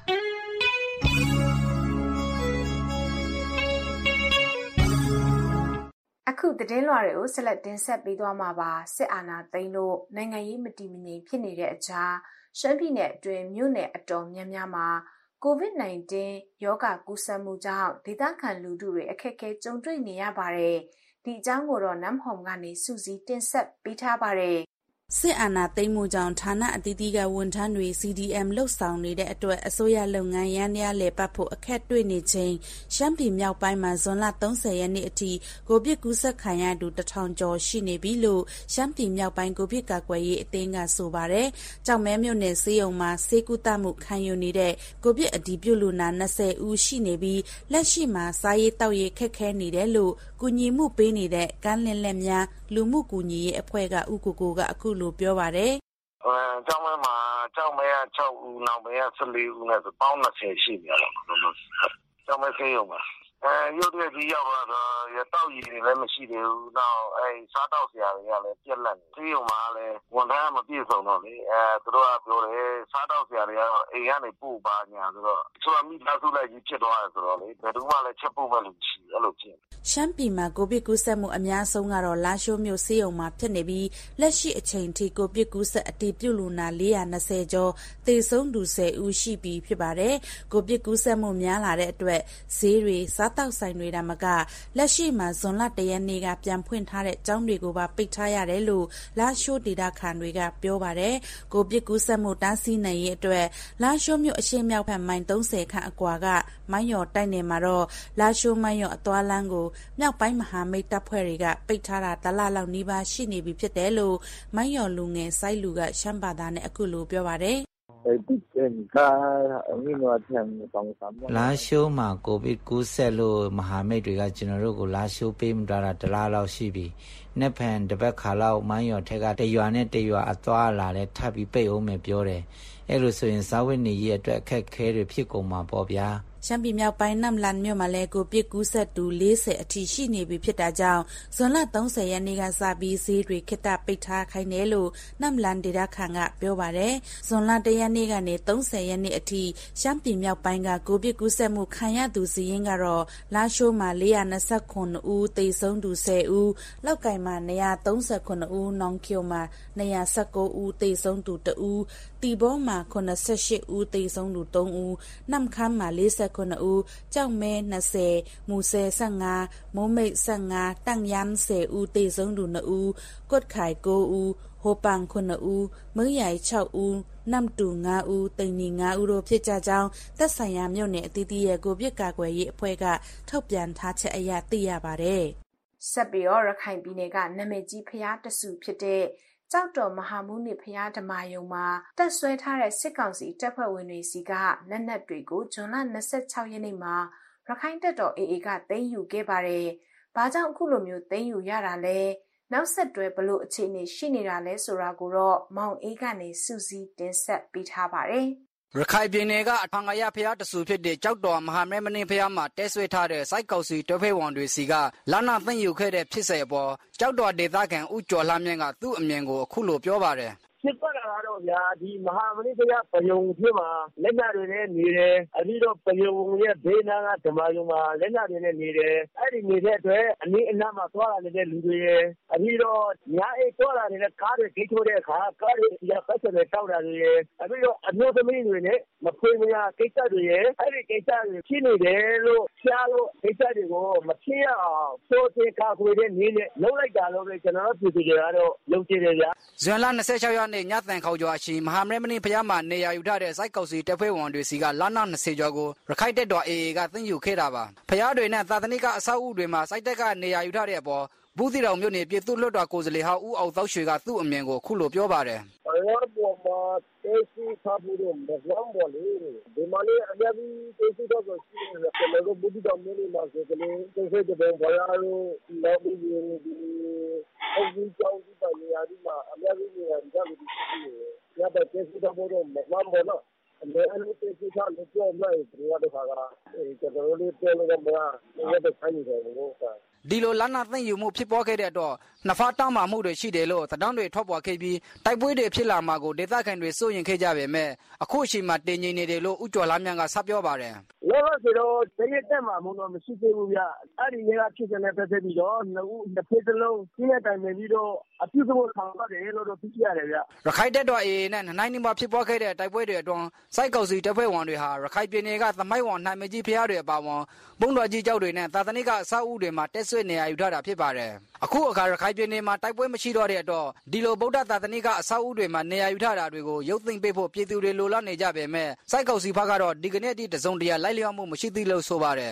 အခုသတင်းလွှာတွေကိုဆက်လက်တင်ဆက်ပေးသွားမှာပါစစ်အာဏာသိမ်းလို့နိုင်ငံရေးမတည်မငြိမ်ဖြစ်နေတဲ့အကြားရှမ်းပြည်နယ်အတွင်းမြို့နယ်အတော်များများမှာ ကိုဗစ်-၁၉ ရောဂါကူးစက်မှုကြောင့်ဒေသခံလူထုတွေအခက်အခဲကြုံတွေ့နေရပါတယ်ဒီအကြောင်းကိုတော့နမ်ဟ ုံကနေစူးစီးတင်ဆက်ပေးထားပါတယ်စစ်အာဏာသိမ်းမှုကြောင့်ဌာနအသီးသီးကဝန်ထမ်းတွေ C D M လှုပ်ဆောင်နေတဲ့အတွက်အစိုးရလုပ်ငန်းရန်ရလည်ပတ်ဖို့အခက်တွေ့နေချိန်ရှမ်းပြည်မြောက်ပိုင်းမှာဇွန်လ၃၀ရက်နေ့အထိကိုဗစ်ကူးစက်ခံရသူတစ်ထောင်ကျော်ရှိနေပြီလို့ရှမ်းပြည်မြောက်ပိုင်းကိုဗစ်ကာကွယ်ရေးအသင်းကဆိုပါတယ်။ကြောက်မဲမြို့နယ်စေယုံမှာဆေးကုသမှုခံယူနေတဲ့ကိုဗစ်အတည်ပြုလူနာ၂၀ဦးရှိနေပြီးလက်ရှိမှာစားရေးတောက်ရေးခက်ခဲနေတယ်လို့ကူညီမှုပေးနေတဲ့ကမ်းလင်းလက်များလူမှုကူညီရေးအဖွဲ့ကဥကိုကိုကအခုလိုပြောပါတယ်။အဲကျောင်းမဲမှာကျောင်းမဲက၆ဦးနောက်မဲက၁၄ဦးနဲ့ပေါင်း၂၀ရှိနေတယ်။ကျောင်းမဲဆေးရုံမှာအဲရုပ်တရက်ကြီးရောက်လာတော့ရတောက်ရည်တွေလည်းမရှိသေးဘူး။နောက်အဲစားတောက်ဆရာတွေကလည်းပြက်လက်နေ။ဆေးရုံမှာလည်းဝန်ထမ်းမပြည့်စုံတော့လေအဲသူတို့ကပြောတယ်စားတောက်ဆရာတွေကတော့အိမ်ကနေပို့ပါညာဆိုတော့သူကမိသားစုလိုက်ကြီးဖြစ်သွားတယ်ဆိုတော့လေဘယ်သူမှလည်းချက်ပို့မဲ့လို့ရှိအဲ့လိုဖြစ်ရှမ်းပြည်မှာကိုဗစ်ကူးစက်မှုအများဆုံးကတော့လာရှိုးမြို့ဆေးရုံမှာဖြစ်နေပြီးလက်ရှိအချိန်ထိကိုဗစ်ကူးစက်အတည်ပြုလူနာ၄ရာ၂၀ကျော်သေဆုံးသူ၁၀ဦးရှိပြီဖြစ်ပါတယ်။ကိုဗစ်ကူးစက်မှုများလာတဲ့အတွက်ဈေးတွေစားတောက်ဆိုင်တွေဒါမကလက်ရှိမှာဇွန်လ၁ရက်နေ့ကပြန်ဖွင့်ထားတဲ့ကျောင်းတွေကိုပါပိတ်ထားရတယ်လို့လာရှိုးဒေသခံတွေကပြောပါတယ်။ကိုဗစ်ကူးစက်မှုတားဆီးနိုင်ရေးအတွက်လာရှိုးမြို့အရှေ့မြောက်ဘက်မိုင်၃၀ခန့်အကွာကမိုင်းရော်တိုက်နယ်မှာတော့လာရှိုးမိုင်းရော်အသွားလမ်းကိုမြောက်ပိုင်းမဟာမိတ်တပ်ဖွဲ့တွေကပိတ်ထားတာတလလောက်နီးပါးရှိနေပြီဖြစ်တယ်လို့မိုင်းရော်လူငယ်စိုက်လူကရှမ်းဘာသာနဲ့အခုလိုပြောပါတယ်လာရှိုးမှာကိုဗစ်ကူးစက်လို့မဟာမိတ်တွေကကျွန်တော်တို့ကိုလာရှိုးပေးမတာတလားလောက်ရှိပြီ။နှစ်ဖန်တစ်ပတ်ခါလောက်မိုင်းရော်ထက်ကတရွာနဲ့တရွာအသွားလာလဲထပ်ပြီးပိတ်အောင်မယ်ပြောတယ်။အဲ့လိုဆိုရင်စာဝတ်နေရေးအတွက်အခက်ခဲတွေဖြစ်ကုန်မှာပေါ့ဗျာ။ရှမ်းပြည်မြောက်ပိုင်းနမ်လန်မြို့မှာလည်းကိုဗစ်ကူးစက်သူ၄၀အထိရှိနေပြီဖြစ်တာကြောင့်ဇွန်လ၃၀ရက်နေ့ကစပြီးဈေးတွေခေတ္တပိတ်ထားခိုင်းတယ်လို့နမ်လန်ဒေသခံကပြောပါတယ်။ဇွန်လ၁ရက်နေ့ကနေ၃၀ရက်နေ့အထိရှမ်းပြည်မြောက်ပိုင်းကကိုဗစ်ကူးစက်မှုခံရသူစီးရင်ကတော့လာရှိုးမှာ၄ရာ၂၇ဦးသေဆုံးသူ၁၀ဦးလောက်ကိုင်မှာ၂ရာ၃၇ဦးနောင်ချိုမှာ၂ရာ၁၉ဦးသေဆုံးသူ၁ဦးတီဘောမှာ၇၈ဦးသေဆုံးသူ၃ဦးနမ်ခမ်းမှာ၄၇ဦးကြောက်မဲ၂၀မူဆယ်၁၅မိုးမိတ်၁၅တန့်ယမ်း၁၀ဦးသေဆုံးသူ၂ဦးကွတ်ခိုင်၉ဦးဟိုပန်၇ဦးမင်းရိုင်၆ဦးနမ်တူ၅ဦးတိန်နီ၅ဦးတို့ဖြစ်ကြကြောင်းသက်ဆိုင်ရာမြို့နယ်အသီးသီးရဲ့ကိုဗစ်ကာကွယ်ရေးအဖွဲ့ကထုတ်ပြန်ထားချက်အရသိရပါတယ်။ဆက်ပြီးတော့ရခိုင်ပြည်နယ်ကနာမည်ကြီးဖျားတဆူဖြစ်တဲ့ကျောက်တော်မဟာမုနိဖျားဓမ္မယုံမှာတက်ဆွဲထားတဲ့စစ်ကောင်စီတပ်ဖွဲ့ဝင်တွေစီကလက်နက်တွေကိုဇွန်လ၂၆ရက်နေ့မှာရခိုင်တပ်တော် A A ကသိမ်းယူခဲ့ပါတယ်။ဘာကြောင့်အခုလိုမျိုးသိမ်းယူရတာလဲနောက်ဆက်တွဲဘလို့အခြေအနေရှိနေတာလဲဆိုတာကိုတော့မောင်အေးကနေစူးစီးတင်ဆက်ပေးထားပါတယ်ရခိုင်ပြည်နယ်ကအထောင်ငရဖျားတဆူဖြစ်တဲ့ကြောက်တော်မဟာမဲမင်းဖျားမှာတဲဆွဲထားတဲ့စိုက်ကောက်စီတွဲဖက်ဝန်တွေစီကလာနာသိမ်းယူခဲ့တဲ့ဖြစ်စဉ်အပေါ်ကြောက်တော်ဒေသခံဦးကျော်လှမြင့်ကသူ့အမြင်ကိုအခုလိုပြောပါတယ်ဖြစ်သွားတာကတော့ဗျာဒီမဟာမဏိဖျားပယုံဖြစ်မှာလက်နက်တွေနဲ့နေတယ်အပြီးတော့ပယုံရဲ့ဘေးနားကဓမ္မယုံမှာလက်နက်တွေနဲ့နေတယ်အဲ့ဒီနေတဲ့အတွက်အနည်းအနားမှာသွားလာနေတဲ့လူတွေရဲ့အပြီးတော့ညာအိတ်သွားလာနေတဲ့ကားတွေဂိတ်ထိုးတဲ့အခါကားတွေရပတ်စံနဲ့တောက်တာတွေရဲ့အပြီးတော့အမျိုးသမီးတွေနဲ့မဖွေးမရကိစ္စတွေရဲ့အဲ့ဒီကိစ္စတွေဖြစ်နေတယ်လို့ရှားလို့ကိစ္စတွေကိုမဖြစ်ရအောင်သို့တင်ကာကွယ်တဲ့နည်းနဲ့လုံးလိုက်တာလို့ပဲကျွန်တော်တို့ပြည်သူတွေကတော့ယုံကြည်တယ်ဗျာဇွန်လ၂၆ရက်နေ့ညသန်ခေါကျော်အချိန်မဟာမရမဏိဖျားမှာနေရာယူထားတဲ့စိုက်ကောက်စီတပ်ဖွဲ့ဝင်တွေစီကလာနာ၂၀ကျော်ကိုရခိုင်တပ်တော် အေအေ ကသိမ်းယူခဲ့တာပါဖျားတွေနဲ့သာသနိကအဆောက်အဦတွေမှာစိုက်တပ်ကနေရာယူထားတဲ့အပေါ်ဘူးသီးတောင်မြို့နယ်ပြည်သူ့လွှတ်တော်ကိုယ်စားလှယ်ဟောင်းဦးအောင်သောက်ရွှေကသူ့အမြင်ကိုအခုလိုပြောပါတယ်အရောပေါ်မှာတေးစီထားပြီးတော့မဇမ်ဘော်လေးဒီမလေးအများကြီးတေးစီတော့ရှိနေတယ်ကျွန်တော်တို့ဘူးသီးတောင်မြို့နယ်မှာဆိုကလေးတေးစီတဲ့ဘာရလို့လောက်ပြီးဒီအုပ်ကြီးကြောင်းဒီတိုင်နေရာဒီမှာအများကြီးနေရာကြပြီးရှိနေတယ်ရတဲ့တေးစီတော့ဘောတော့မဇမ်ဘော်နော်အဲ့လိုတေးစီထားလို့ပြောလိုက်တယ်ကတော့ခါကကျွန်တော်တို့ပြောလို့မရဘူးရတဲ့ဆိုင်နေတယ်လို့ကဒီလိုလာနာသိမ်းယူမှုဖြစ်ပေါ်ခဲ့တဲ့အတွက်နှစ်ဖားတောင်းမာမှုတွေရှိတယ်လို့သတောင်းတွေထွက်ပေါ်ခဲ့ပြီးတိုက်ပွဲတွေဖြစ်လာမှာကိုဒေသခံတွေစိုးရင်ခဲ့ကြပေမဲ့အခုအချိန်မှာတင်ငိမ့်နေတယ်လို့ဦးကျော်လာမြန်းကဆက်ပြောပါတယ်လောလောဆယ်တော့တရက်တက်မှာမလို့မရှိသေးဘူးဗျအဲ့ဒီနေ့ကဖြစ်တဲ့ပတ်သက်ပြီးတော့နှစ်ဦးတစ်ဖက်စလုံးရှင်းတဲ့တိုင်ပဲပြီးတော့အပြုသဘောဆောင်ပါတယ်လို့တော့သိရတယ်ဗျရခိုင်တပ်တော် အေအေ နဲ့နိုင်နီမှာဖြစ်ပေါ်ခဲ့တဲ့တိုက်ပွဲတွေအတွင်းစိုက်ကောက်စီတပ်ဖွဲ့ဝင်တွေဟာရခိုင်ပြည်နယ်ကသမိုင်းဝန်နိုင်မကြီးဖျားတွေအပါအဝင်ဘုံတော်ကြီးကျောက်တွေနဲ့သာသနိကအဆောက်အဦတွေမှာတက်ဆွေနေရာယူထားတာဖြစ်ပါတယ်အခုအခါရခိုင်ပြည်နယ်မှာတိုက်ပွဲမရှိတော့တဲ့အတွက်ဒီလိုဗုဒ္ဓသာသနိကအဆောက်အဦတွေမှာနေရာယူထားတာတွေကိုရုပ်သိမ်းပေးဖို့ပြည်သူတွေလိုလားနေကြပေမဲ့စိုက်ကောက်စီဘက်ကတော့ဒီကနေ့အထိတစုံတရာလိုက်လျောမှုမရှိသေးလို့ဆိုပါတယ်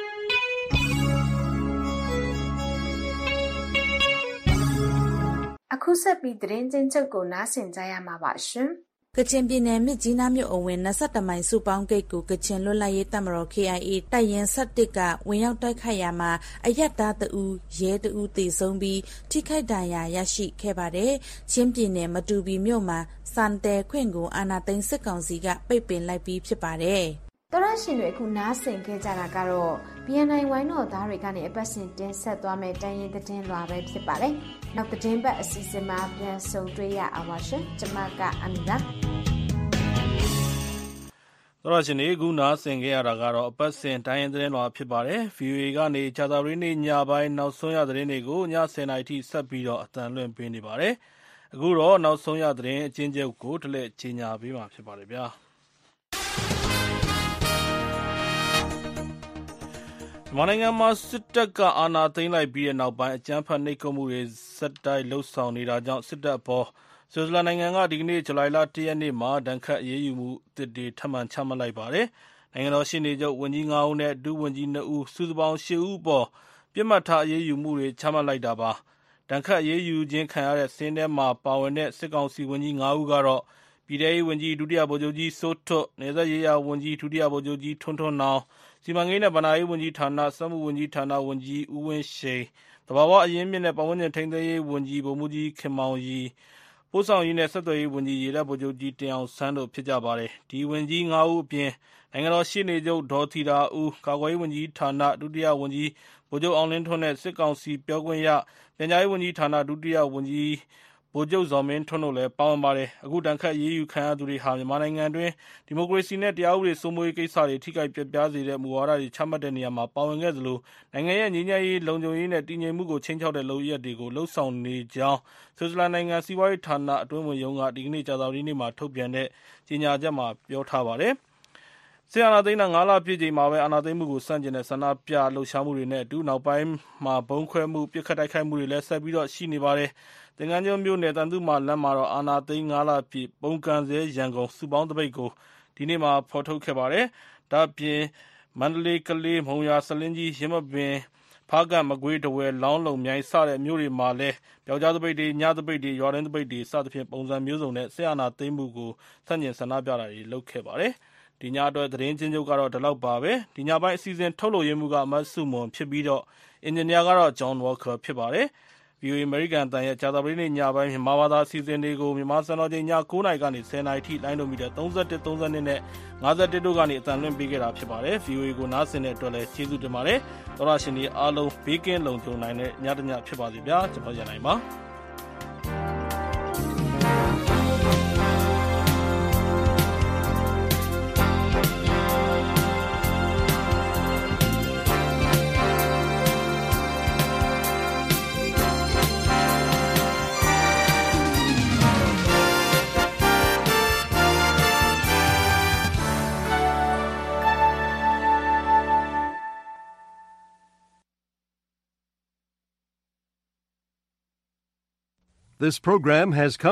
အခုဆက်ပြီးသတင်းချင်းချုပ်ကိုနားဆင်ကြရမှာပါရှင်ကချင်ပြည်နယ်မြစ်ကြီးနားမြို့အဝင်၂၁မိုင်စုပေါင်းဂိတ်ကိုကချင်လွတ်လပ်ရေးတပ်မတော် ကေအိုင်အေ တပ်ရင်း၁၁ကဝင်ရောက်တိုက်ခိုက်ရာမှာအရပ်သားတဦးရဲတဦးသေဆုံးပြီးထိခိုက်ဒဏ်ရာရရှိခဲ့ပါတယ်။ချင်းပြည်နယ်မတူပီမြို့မှာစံတဲခွင့်ကိုအာဏာသိမ်းစစ်ကောင်စီကပိတ်ပင်လိုက်ပြီးဖြစ်ပါတယ်။တော်ရရှင်တွေအခုနားဆင်ခဲ့ကြတာကတော့ ဘီ အန် အိုင် ဝိုင်းတော်သားတွေကနေအပတ်စဉ်တင်ဆက်သွားမယ့်တိုင်းရင်းသတင်းလွှာပဲဖြစ်ပါတယ်။နောက်သတင်းပတ်အစီအစဉ်မှာပြန်ဆုံတွေ့ရအောင်ပါရှင်။ကျွန်မကအမီပါတော်ရရှင်တွေအခုနားဆင်ခဲ့ရတာကတော့အပတ်စဉ်တိုင်းရင်းသတင်းလွှာဖြစ်ပါတယ်။ ဗီ အို အေ ကနေကြာသပတေးနေ့ညပိုင်းနောက်ဆုံးရသတင်းတွေကိုည၁၀နာရီထိဆက်ပြီးတော့အသံလွှင့်ပေးနေပါတယ်။အခုတော့နောက်ဆုံးရသတင်းအကျဉ်းချုပ်ကိုတလဲကြေညာပေးမှာဖြစ်ပါတယ်ဗျာ။မြန်မာနိုင်ငံမှာစစ်တပ်ကအာဏာသိမ်းလိုက်ပြီးတဲ့နောက်ပိုင်းအကြမ်းဖက်နှိပ်ကွပ်မှုတွေဆက်တိုက်လှုပ်ဆောင်နေတာကြောင့်စစ်တပ်အပေါ်ဆွစ်ဇာလန်နိုင်ငံကဒီကနေ့ဇူလိုင်လ၁ရက်နေ့မှာဒဏ်ခတ်အရေးယူမှုအသစ်တွေထပ်မံချမှတ်လိုက်ပါတယ်။နိုင်ငံတော်ရှေ့နေချုပ်ဝန်ကြီးငါးဦးနဲ့ဒုဝန်ကြီးနှစ်ဦးစုစုပေါင်းရှစ်ဦးအပေါ်ပစ်မှတ်ထားအရေးယူမှုတွေချမှတ်လိုက်တာပါ။ဒဏ်ခတ်အရေးယူခြင်းခံရတဲ့စာရင်းထဲမှာပါဝင်တဲ့စစ်ကောင်စီဝန်ကြီးငါးဦးကတော့ပြည်ထဲရေးဝန်ကြီးဒုတိယဗိုလ်ချုပ်ကြီးစိုးထွဋ်၊နယ်စပ်ရေးရာဝန်ကြီးဒုတိယဗိုလ်ချုပ်ကြီးထွန်းထွန်းနောင်၊စီမံကိန်းနဲ့ဘဏ္ဍာရေးဝန်ကြီးဌာနစက်မှုဝန်ကြီးဌာနဝန်ကြီးဦးဝင်းရှိန်၊သဘာဝအရင်းအမြစ်နဲ့ပတ်ဝန်းကျင်ထိန်းသိမ်းရေးဝန်ကြီးဗိုလ်မှူးကြီးခင်မောင်ရီ၊ပို့ဆောင်ရေးနဲ့ဆက်သွယ်ရေးဝန်ကြီးရေတပ်ဗိုလ်ချုပ်ကြီးတင်အောင်ဆန်းတို့ဖြစ်ကြပါတယ်။ဒီဝန်ကြီးငါးဦးအပြင်နိုင်ငံတော်ရှေ့နေချုပ်ဒေါ်သီတာဦး၊ကာကွယ်ရေးဝန်ကြီးဌာနဒုတိယဝန်ကြီးဗိုလ်ချုပ်အောင်လင်းထွန်းနဲ့စစ်ကောင်စီပြောခွင့်ရပြန်ကြားရေးဝန်ကြီးဌာနဒုတိယဝန်ကြီးဗိုလ်ချုပ်ဇော်မင်းထွန်းတို့လည်းပါဝင်ပါတယ်။အခုဒဏ်ခတ်အရေးယူခံရသူတွေဟာမြန်မာနိုင်ငံတွင်းဒီမိုကရေစီနဲ့တရားဥပဒေစိုးမိုးရေးကိစ္စတွေထိခိုက်ပျက်ပြားစေတဲ့မူဝါဒတွေချမှတ်တဲ့နေရာမှာပါဝင်ခဲ့သလိုနိုင်ငံရဲ့ငြိမ်းချမ်းရေးလုံခြုံရေးနဲ့တည်ငြိမ်မှုကိုခြိမ်းခြောက်တဲ့လုပ်ရပ်တွေကိုလှုံ့ဆော်နေကြောင်းဆွစ်ဇာလန်နိုင်ငံစီးပွားရေးဌာနအတွင်းဝန်ရုံးကဒီကနေ့ကြာသပတေးနေ့မှာထုတ်ပြန်တဲ့ကြေညာချက်မှာပြောထားပါတယ်။စစ်အာဏာသိမ်းတာငါးလပြည့်ချိန်မှာပဲအာဏာသိမ်းမှုကိုဆန့်ကျင်တဲ့ဆန္ဒပြလှုပ်ရှားမှုတွေနဲ့အတူနောက်ပိုင်းမှာဗုံးခွဲမှုပစ်ခတ်တိုက်ခိုက်မှုတွေလည်းဆက်ပြီးတော့ရှိနေပါတယ်။သင်္ကန်းကျွန်းမြို့နယ်တန်တုမာလမ်းမှာတော့အာဏာသိမ်းငါးလပြည့်ပုံကန်ဆဲရန်ကုန်စုပေါင်းသပိတ်ကိုဒီနေ့မှာဖော်ထုတ်ခဲ့ပါတယ်။ဒါ့အပြင်မန္တလေးကလေးမုံရွာဆားလင်းကြီးရင်းမပင်ဖားကန့်မကွေးတဝယ်လောင်းလုံမြိုင်စတဲ့မြို့တွေမှာလည်းပျောက်ကြားသပိတ်တွေညသပိတ်တွေရွာတွင်းသပိတ်တွေစသဖြင့်ပုံစံမျိုးစုံနဲ့စစ်အာဏာသိမ်းမှုကိုဆန့်ကျင်ဆန္ဒပြတာတွေလုပ်ခဲ့ပါတယ်။ဒီညအတွက်သတင်းချင်းချုပ်ကတော့ဒီလောက်ပါပဲ။ဒီညပိုင်းအစီအစဉ်ထုတ်လို့ရမှုကအမတ်စုမွန်ဖြစ်ပြီးတော့အင်ဂျင်နီယာကတော့ John Walker ဖြစ်ပါတယ်။ ဗွီအိုအေ အမေရိကန်အသံရဲ့ကြာသပတေးနေ့ညပိုင်းမြန်မာဘာသာအစီအစဉ်တွေကိုမြန်မာစံတော်ချိန်ညကိုးနာရီကနေဆယ်နာရီထိလိုင်းဒိုမီတာသုံး၁၁ သုံး၂ နဲ့ငါး၁၁တို့ကနေအသံလွှင့်ပေးခဲ့တာဖြစ်ပါတယ်။ ဗွီအိုအေကိုနားဆင်တဲ့အတွက်လည်းကျေးဇူးတင်ပါတယ်။သောရရှင်တွေအားလုံးဘေးကင်းလုံခြုံနိုင်တဲ့ညတစ်ညဖြစ်ပါစေဗျာ။ကျွန်တော်ရနိုင်ပါ This program has come